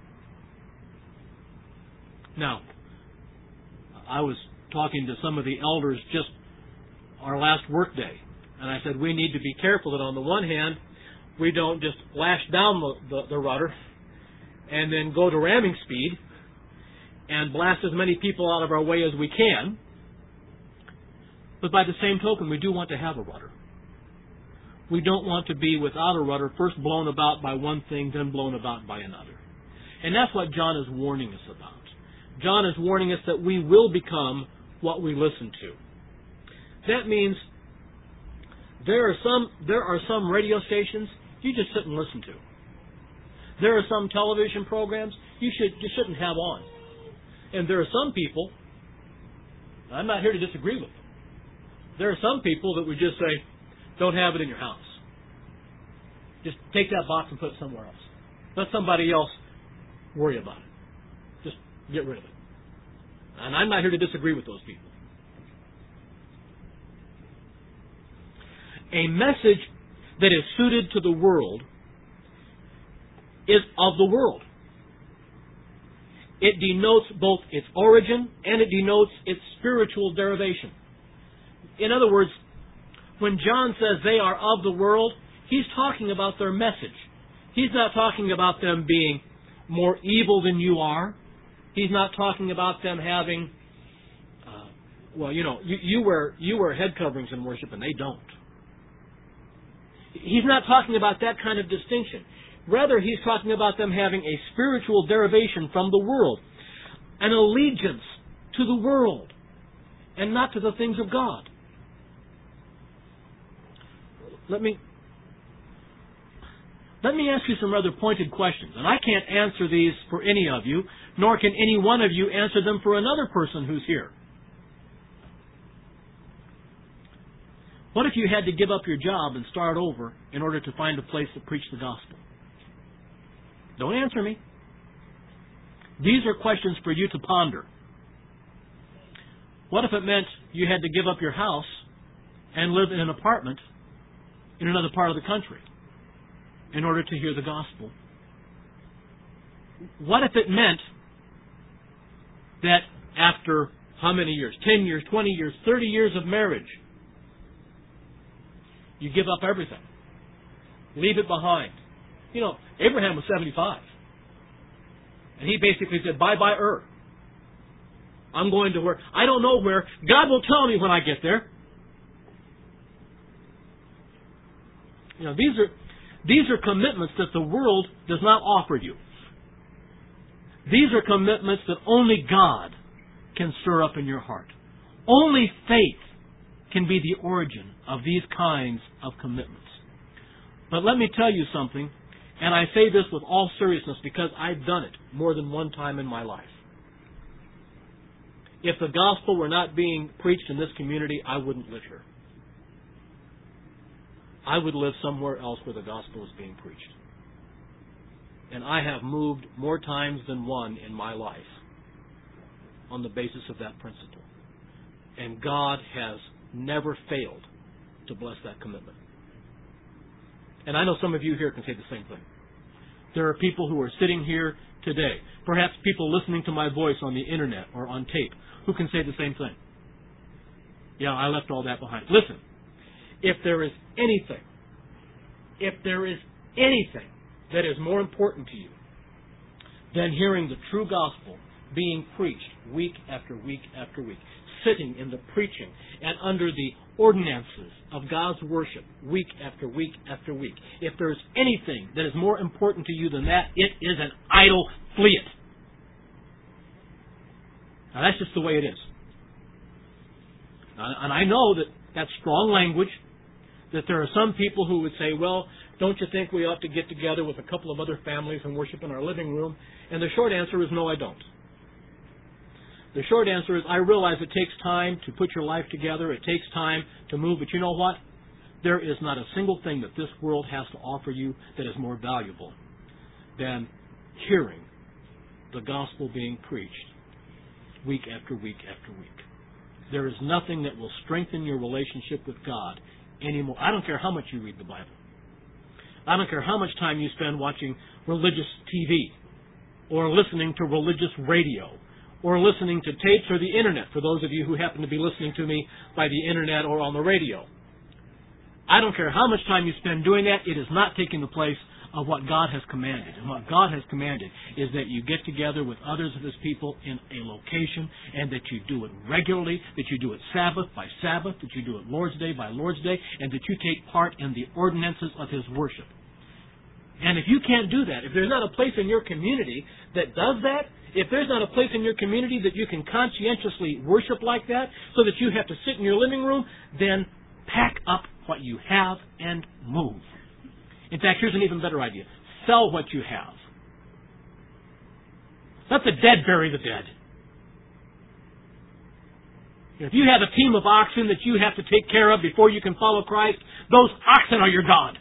Now, I was talking to some of the elders just our last work day, and I said we need to be careful that on the one hand, we don't just lash down the, the, the rudder and then go to ramming speed and blast as many people out of our way as we can. But by the same token, we do want to have a rudder. We don't want to be without a rudder, first blown about by one thing, then blown about by another. And that's what John is warning us about. John is warning us that we will become what we listen to. That means there are some there are some radio stations you just sit and listen to. There are some television programs you should you shouldn't have on. And there are some people, I'm not here to disagree with them, there are some people that would just say, don't have it in your house. Just take that box and put it somewhere else. Let somebody else worry about it. Just get rid of it. And I'm not here to disagree with those people. A message that is suited to the world is of the world. It denotes both its origin and it denotes its spiritual derivation. In other words, when John says they are of the world, he's talking about their message. He's not talking about them being more evil than you are. He's not talking about them having, uh, well, you know, you, you wear you wear head coverings in worship and they don't. He's not talking about that kind of distinction. Rather, he's talking about them having a spiritual derivation from the world, an allegiance to the world, and not to the things of God. Let me Let me ask you some rather pointed questions. And I can't answer these for any of you, nor can any one of you answer them for another person who's here. What if you had to give up your job and start over in order to find a place to preach the gospel? Don't answer me. These are questions for you to ponder. What if it meant you had to give up your house and live in an apartment in another part of the country in order to hear the gospel? What if it meant that after how many years? ten years, twenty years, thirty years of marriage, you give up everything. Leave it behind. You know, Abraham was seventy-five. And he basically said, bye-bye, Ur. I'm going to where, I don't know where. God will tell me when I get there. You know, these are, these are commitments that the world does not offer you. These are commitments that only God can stir up in your heart. Only faith can be the origin of these kinds of commitments. But let me tell you something, and I say this with all seriousness because I've done it more than one time in my life. If the gospel were not being preached in this community, I wouldn't live here. I would live somewhere else where the gospel is being preached. And I have moved more times than one in my life on the basis of that principle. And God has never failed to bless that commitment. And I know some of you here can say the same thing. There are people who are sitting here today, perhaps people listening to my voice on the internet or on tape, who can say the same thing. Yeah, I left all that behind. Listen, if there is anything, if there is anything that is more important to you than hearing the true gospel being preached week after week after week, sitting in the preaching and under the ordinances of God's worship week after week after week, if there's anything that is more important to you than that, it is an idol. Flee it. Now that's just the way it is. And I know that that's strong language, that there are some people who would say, well, don't you think we ought to get together with a couple of other families and worship in our living room? And the short answer is no, I don't. The short answer is I realize it takes time to put your life together. It takes time to move. But you know what? There is not a single thing that this world has to offer you that is more valuable than hearing the gospel being preached week after week after week. There is nothing that will strengthen your relationship with God anymore. I don't care how much you read the Bible. I don't care how much time you spend watching religious T V or listening to religious radio or listening to tapes or the internet, for those of you who happen to be listening to me by the internet or on the radio. I don't care how much time you spend doing that, it is not taking the place of what God has commanded. And what God has commanded is that you get together with others of His people in a location, and that you do it regularly, that you do it Sabbath by Sabbath, that you do it Lord's Day by Lord's Day, and that you take part in the ordinances of His worship. And if you can't do that, if there's not a place in your community that does that, if there's not a place in your community that you can conscientiously worship like that, so that you have to sit in your living room, then pack up what you have and move. In fact, here's an even better idea. Sell what you have. Let the dead bury the dead. If you have a team of oxen that you have to take care of before you can follow Christ, those oxen are your God.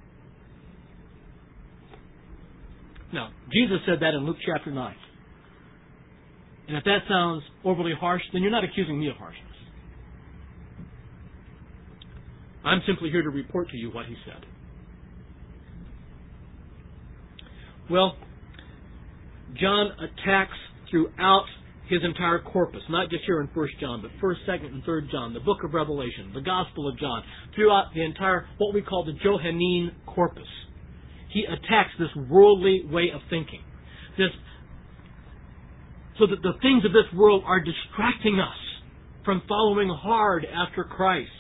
Now, Jesus said that in Luke chapter nine. And if that sounds overly harsh, then you're not accusing me of harshness. I'm simply here to report to you what He said. Well, John attacks throughout his entire corpus, not just here in First John, but First, Second, and Third John, the book of Revelation, the Gospel of John, throughout the entire, what we call the Johannine corpus. He attacks this worldly way of thinking, this, so that the things of this world are distracting us from following hard after Christ.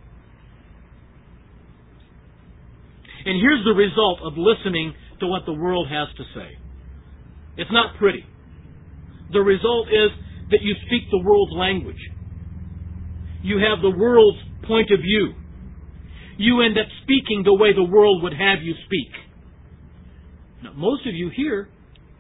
And here's the result of listening to what the world has to say. It's not pretty. The result is that you speak the world's language. You have the world's point of view. You end up speaking the way the world would have you speak. Now, most of you here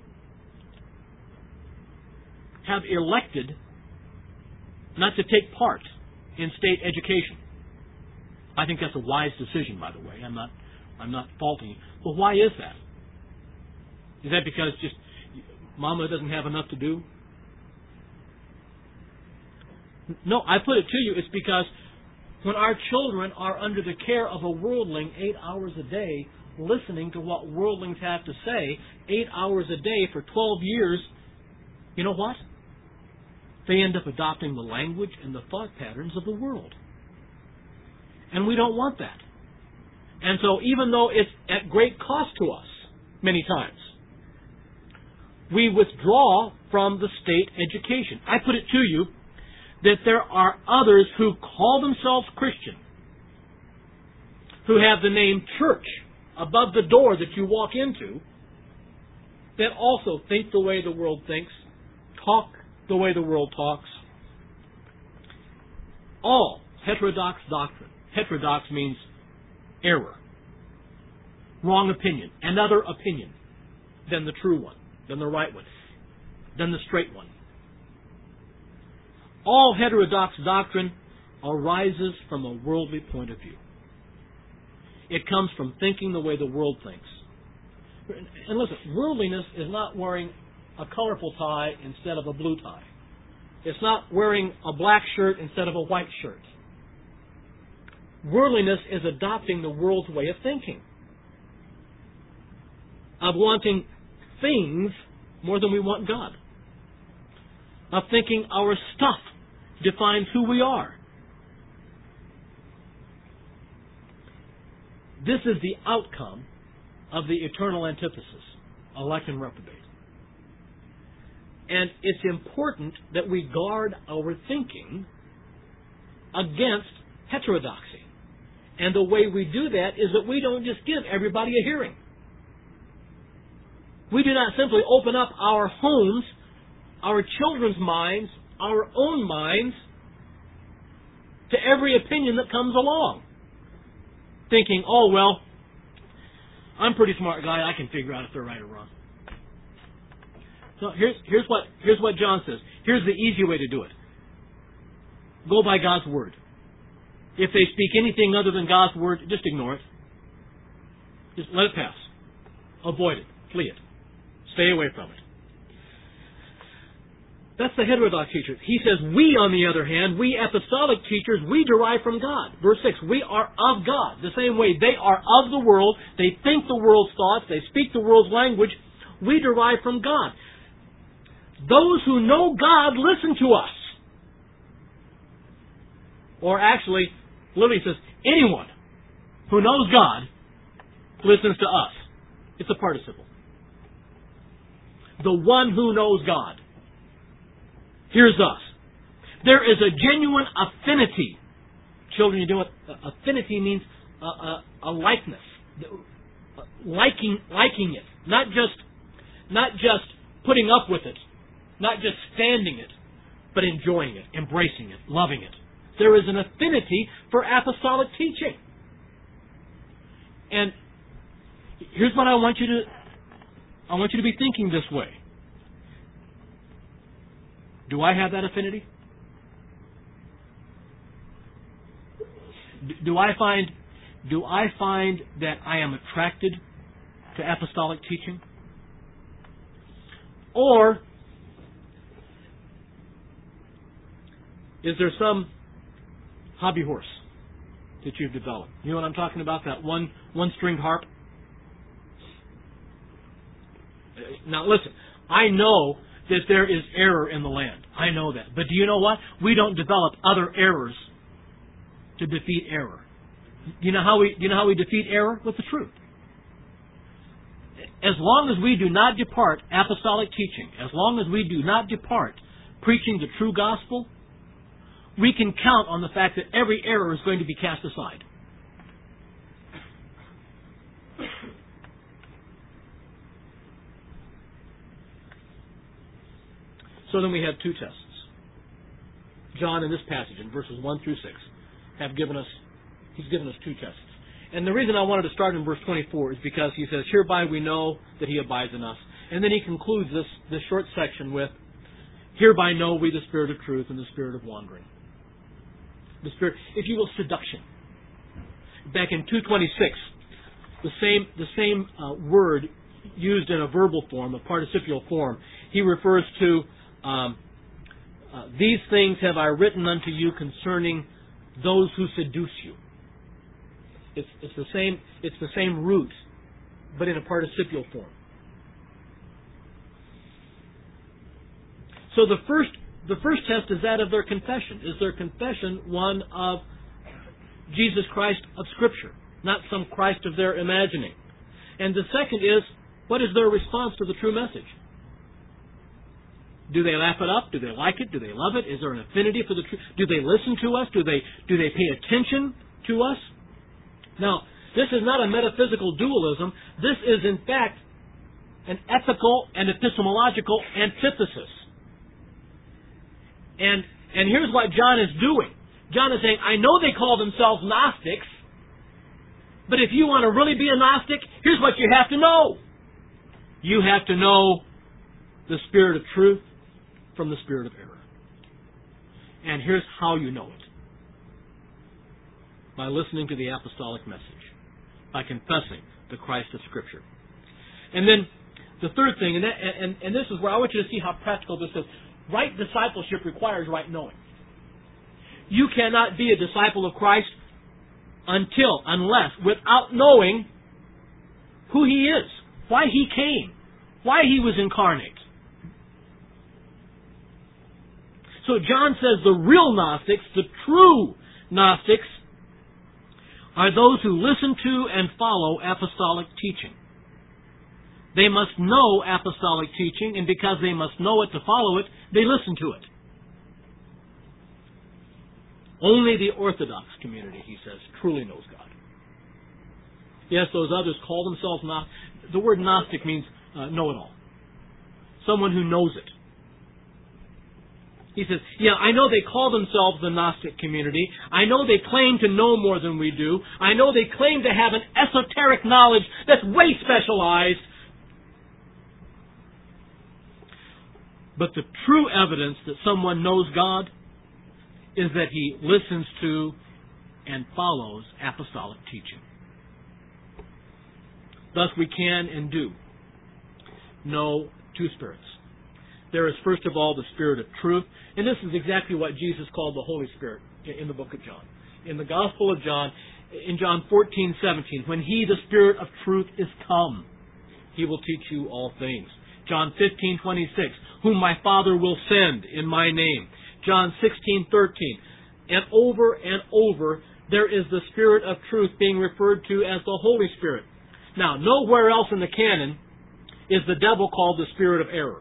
have elected not to take part in state education. I think that's a wise decision, by the way. I'm not, I'm not faulting you. But why is that? Is that because just Mama doesn't have enough to do? No, I put it to you, it's because when our children are under the care of a worldling eight hours a day, listening to what worldlings have to say, eight hours a day for twelve years, you know what? They end up adopting the language and the thought patterns of the world. And we don't want that. And so even though it's at great cost to us, many times, we withdraw from the state education. I put it to you that there are others who call themselves Christian, who have the name church above the door that you walk into, that also think the way the world thinks, talk the way the world talks. All heterodox doctrine. Heterodox means error, wrong opinion, another opinion than the true one, than the right one, than the straight one. All heterodox doctrine arises from a worldly point of view. It comes from thinking the way the world thinks. And listen, worldliness is not wearing a colorful tie instead of a blue tie. It's not wearing a black shirt instead of a white shirt. Worldliness is adopting the world's way of thinking, of wanting things more than we want God, of thinking our stuff defines who we are. This is the outcome of the eternal antithesis, elect and reprobate. And it's important that we guard our thinking against heterodoxy. And the way we do that is that we don't just give everybody a hearing. We do not simply open up our homes, our children's minds, our own minds, to every opinion that comes along, thinking, oh, well, I'm a pretty smart guy, I can figure out if they're right or wrong. So here's, here's, what, here's what John says. Here's the easy way to do it. Go by God's Word. If they speak anything other than God's Word, just ignore it. Just let it pass. Avoid it. Flee it. Stay away from it. That's the heterodox teacher. He says, we, on the other hand, we apostolic teachers, we derive from God. Verse six, we are of God. The same way they are of the world, they think the world's thoughts, they speak the world's language, we derive from God. Those who know God listen to us. Or actually, literally says, anyone who knows God listens to us. It's a participle. The one who knows God hears us. There is a genuine affinity. Children, you know what affinity means? A, a, a likeness, liking, liking it, not just, not just putting up with it, not just standing it, but enjoying it, embracing it, loving it. There is an affinity for apostolic teaching. And here's what I want you to, I want you to be thinking this way. Do I have that affinity? Do I find, do I find that I am attracted to apostolic teaching? Or is there some hobby horse that you've developed? You know what I'm talking about? That one one-stringed harp? Now listen, I know that there is error in the land. I know that. But do you know what? We don't develop other errors to defeat error. Do you know how we, do you know how we defeat error? With the truth. As long as we do not depart apostolic teaching, as long as we do not depart preaching the true gospel, we can count on the fact that every error is going to be cast aside. So then we have two tests. John, in this passage, in verses one through six, have given us, he's given us two tests. And the reason I wanted to start in verse twenty-four is because he says, hereby we know that he abides in us. And then he concludes this, this short section with, hereby know we the spirit of truth and the spirit of wandering. The spirit, if you will, seduction. Back in two twenty-six, the same, the same uh, word used in a verbal form, a participial form, he refers to, um, uh, these things have I written unto you concerning those who seduce you. It's, it's the same. It's the same root, but in a participial form. So the first, the first test is that of their confession. Is their confession one of Jesus Christ of Scripture, not some Christ of their imagining? And the second is, what is their response to the true message? Do they laugh it up? Do they like it? Do they love it? Is there an affinity for the truth? Do they listen to us? Do they do they pay attention to us? Now, this is not a metaphysical dualism. This is, in fact, an ethical and epistemological antithesis. And, and here's what John is doing. John is saying, I know they call themselves Gnostics, but if you want to really be a Gnostic, here's what you have to know. You have to know the spirit of truth from the spirit of error. And here's how you know it. By listening to the apostolic message. By confessing the Christ of Scripture. And then the third thing, and, that, and, and this is where I want you to see how practical this is. Right discipleship requires right knowing. You cannot be a disciple of Christ until, unless, without knowing who He is, why He came, why He was incarnate. So John says the real Gnostics, the true Gnostics, are those who listen to and follow apostolic teaching. They must know apostolic teaching, and because they must know it to follow it, they listen to it. Only the Orthodox community, he says, truly knows God. Yes, those others call themselves Gnostic. The word Gnostic means uh, know-it-all. Someone who knows it. He says, yeah, I know they call themselves the Gnostic community. I know they claim to know more than we do. I know they claim to have an esoteric knowledge that's way specialized. But the true evidence that someone knows God is that he listens to and follows apostolic teaching. Thus we can and do know two spirits. There is, first of all, the Spirit of truth. And this is exactly what Jesus called the Holy Spirit in the book of John. In the Gospel of John, in John fourteen seventeen, when He, the Spirit of truth, is come, He will teach you all things. John fifteen twenty-six, whom my Father will send in my name. John sixteen thirteen. And over and over, there is the Spirit of truth being referred to as the Holy Spirit. Now, nowhere else in the canon is the devil called the spirit of error.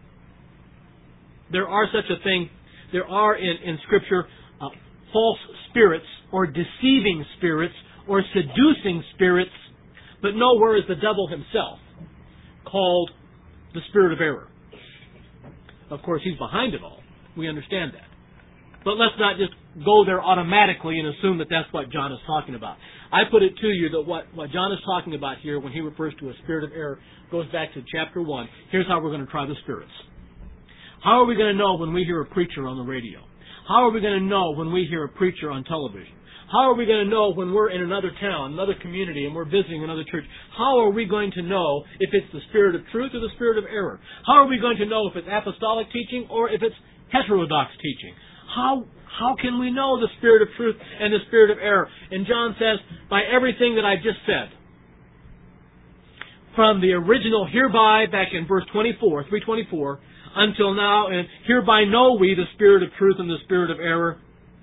There are such a thing, there are in, in Scripture uh, false spirits or deceiving spirits or seducing spirits, but nowhere is the devil himself called the spirit of error. Of course, he's behind it all. We understand that. But let's not just go there automatically and assume that that's what John is talking about. I put it to you that what, what John is talking about here when he refers to a spirit of error goes back to chapter one. Here's how we're going to try the spirits. How are we going to know when we hear a preacher on the radio? How are we going to know when we hear a preacher on television? How are we going to know when we're in another town, another community, and we're visiting another church? How are we going to know if it's the spirit of truth or the spirit of error? How are we going to know if it's apostolic teaching or if it's heterodox teaching? How how can we know the spirit of truth and the spirit of error? And John says, by everything that I just said. From the original hereby, back in verse twenty-four, three twenty-four, until now, and hereby know we the spirit of truth and the spirit of error.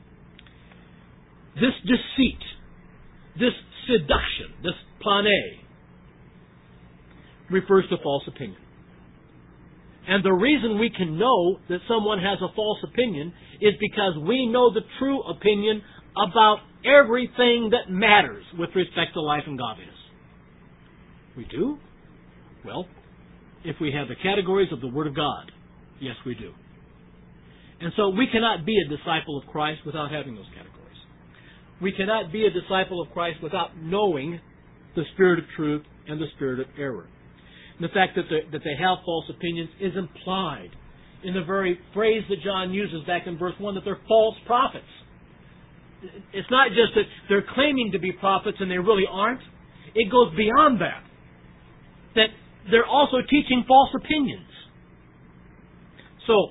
This deceit, this seduction, this plane, refers to false opinion. And the reason we can know that someone has a false opinion is because we know the true opinion about everything that matters with respect to life and godliness. We do? Well, if we have the categories of the Word of God, yes, we do. And so we cannot be a disciple of Christ without having those categories. We cannot be a disciple of Christ without knowing the spirit of truth and the spirit of error. And the fact that they, that they have false opinions is implied in the very phrase that John uses back in verse one, that they're false prophets. It's not just that they're claiming to be prophets and they really aren't. It goes beyond that. That they're also teaching false opinions. So,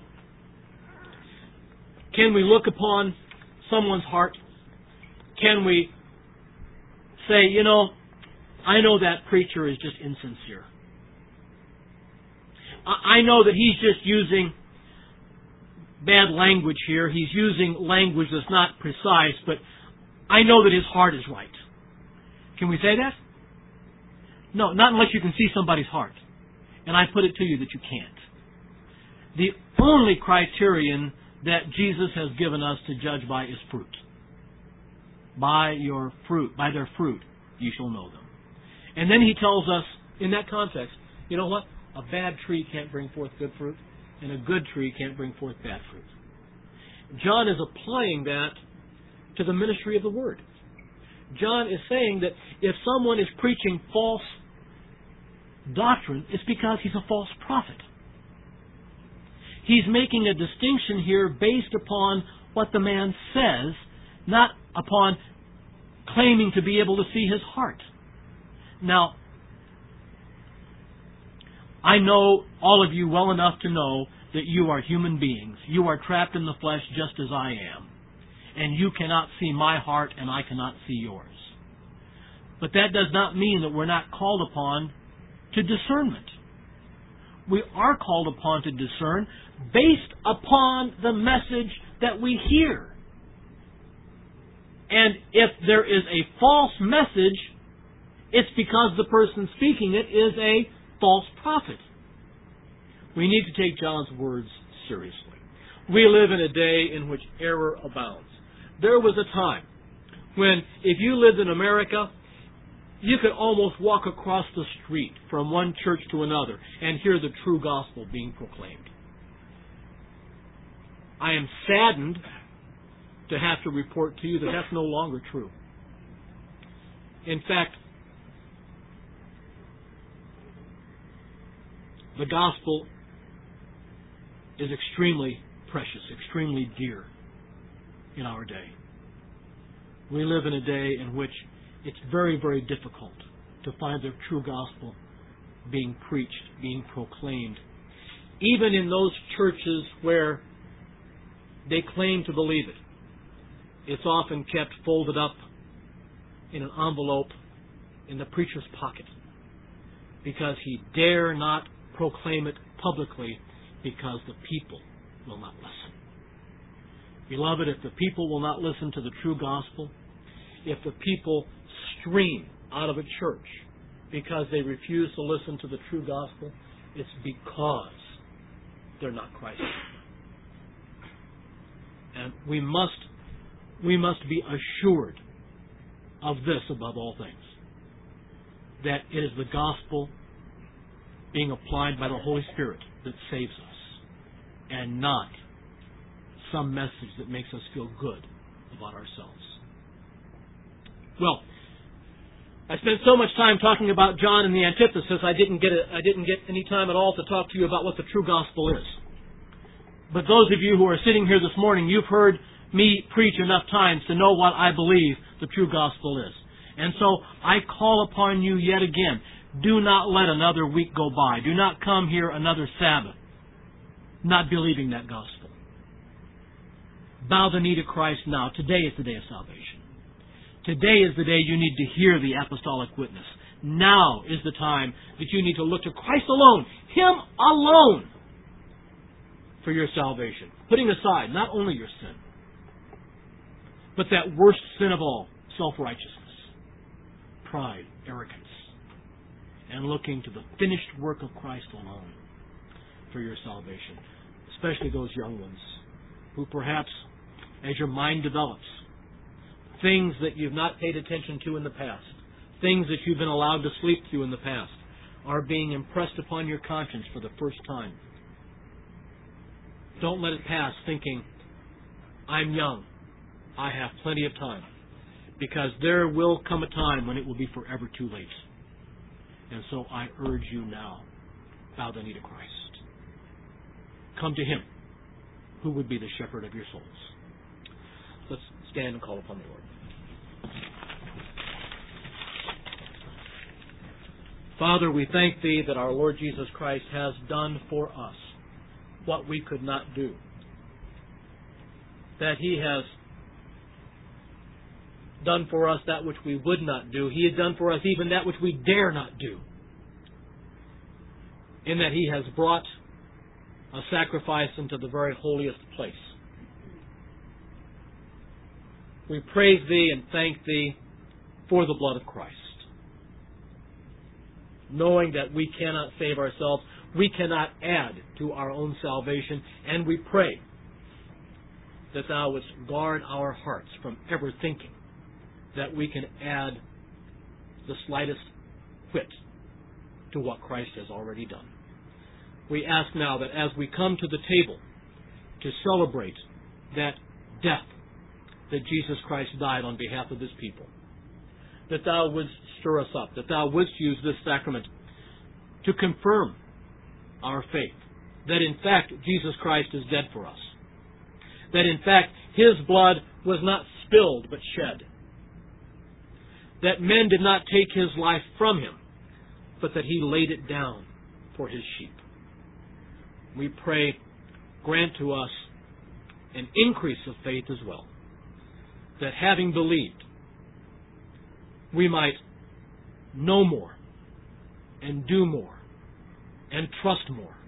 can we look upon someone's heart? Can we say, you know, I know that preacher is just insincere. I know that he's just using bad language here. He's using language that's not precise, but I know that his heart is right. Can we say that? No, not unless you can see somebody's heart. And I put it to you that you can't. The only criterion that Jesus has given us to judge by is fruit. By your fruit, by their fruit, you shall know them. And then he tells us, in that context, you know what? A bad tree can't bring forth good fruit, and a good tree can't bring forth bad fruit. John is applying that to the ministry of the Word. John is saying that if someone is preaching false doctrine, it's because he's a false prophet. He's making a distinction here based upon what the man says, not upon claiming to be able to see his heart. Now, I know all of you well enough to know that you are human beings. You are trapped in the flesh just as I am. And you cannot see my heart and I cannot see yours. But that does not mean that we're not called upon to discernment. We are called upon to discern based upon the message that we hear. And if there is a false message, it's because the person speaking it is a false prophet. We need to take John's words seriously. We live in a day in which error abounds. There was a time when, if you lived in America, you could almost walk across the street from one church to another and hear the true gospel being proclaimed. I am saddened to have to report to you that that's no longer true. In fact, the gospel is extremely precious, extremely dear in our day. We live in a day in which it's very, very difficult to find the true gospel being preached, being proclaimed. Even in those churches where they claim to believe it, it's often kept folded up in an envelope in the preacher's pocket because he dare not proclaim it publicly because the people will not listen. Beloved, if the people will not listen to the true gospel, if the people stream out of a church because they refuse to listen to the true gospel, it's because they're not Christ. And we must we must be assured of this above all things, that it is the gospel being applied by the Holy Spirit that saves us, and not some message that makes us feel good about ourselves. Well, I spent so much time talking about John and the antithesis, I didn't get a, I didn't get any time at all to talk to you about what the true gospel is. But those of you who are sitting here this morning, you've heard me preach enough times to know what I believe the true gospel is. And so I call upon you yet again, do not let another week go by. Do not come here another Sabbath not believing that gospel. Bow the knee to Christ now. Today is the day of salvation. Today is the day you need to hear the apostolic witness. Now is the time that you need to look to Christ alone, Him alone, for your salvation. Putting aside not only your sin, but that worst sin of all, self-righteousness, pride, arrogance, and looking to the finished work of Christ alone for your salvation. Especially those young ones who perhaps, as your mind develops, things that you've not paid attention to in the past, things that you've been allowed to sleep through in the past, are being impressed upon your conscience for the first time. Don't let it pass thinking, I'm young. I have plenty of time. because there will come a time when it will be forever too late. And so I urge you now, bow the knee to Christ. Come to Him, who would be the shepherd of your souls. Let's stand and call upon the Lord. Father, we thank Thee that our Lord Jesus Christ has done for us what we could not do. That He has done for us that which we would not do. He has done for us even that which we dare not do. In that He has brought a sacrifice into the very holiest place. We praise Thee and thank Thee for the blood of Christ. Knowing that we cannot save ourselves, we cannot add to our own salvation, and we pray that Thou wouldst guard our hearts from ever thinking that we can add the slightest whit to what Christ has already done. We ask now that as we come to the table to celebrate that death that Jesus Christ died on behalf of His people, that Thou wouldst stir us up, that Thou wouldst use this sacrament to confirm our faith, that in fact Jesus Christ is dead for us, that in fact His blood was not spilled but shed, that men did not take His life from Him, but that He laid it down for His sheep. We pray, grant to us an increase of faith as well, that having believed, we might know more and do more and trust more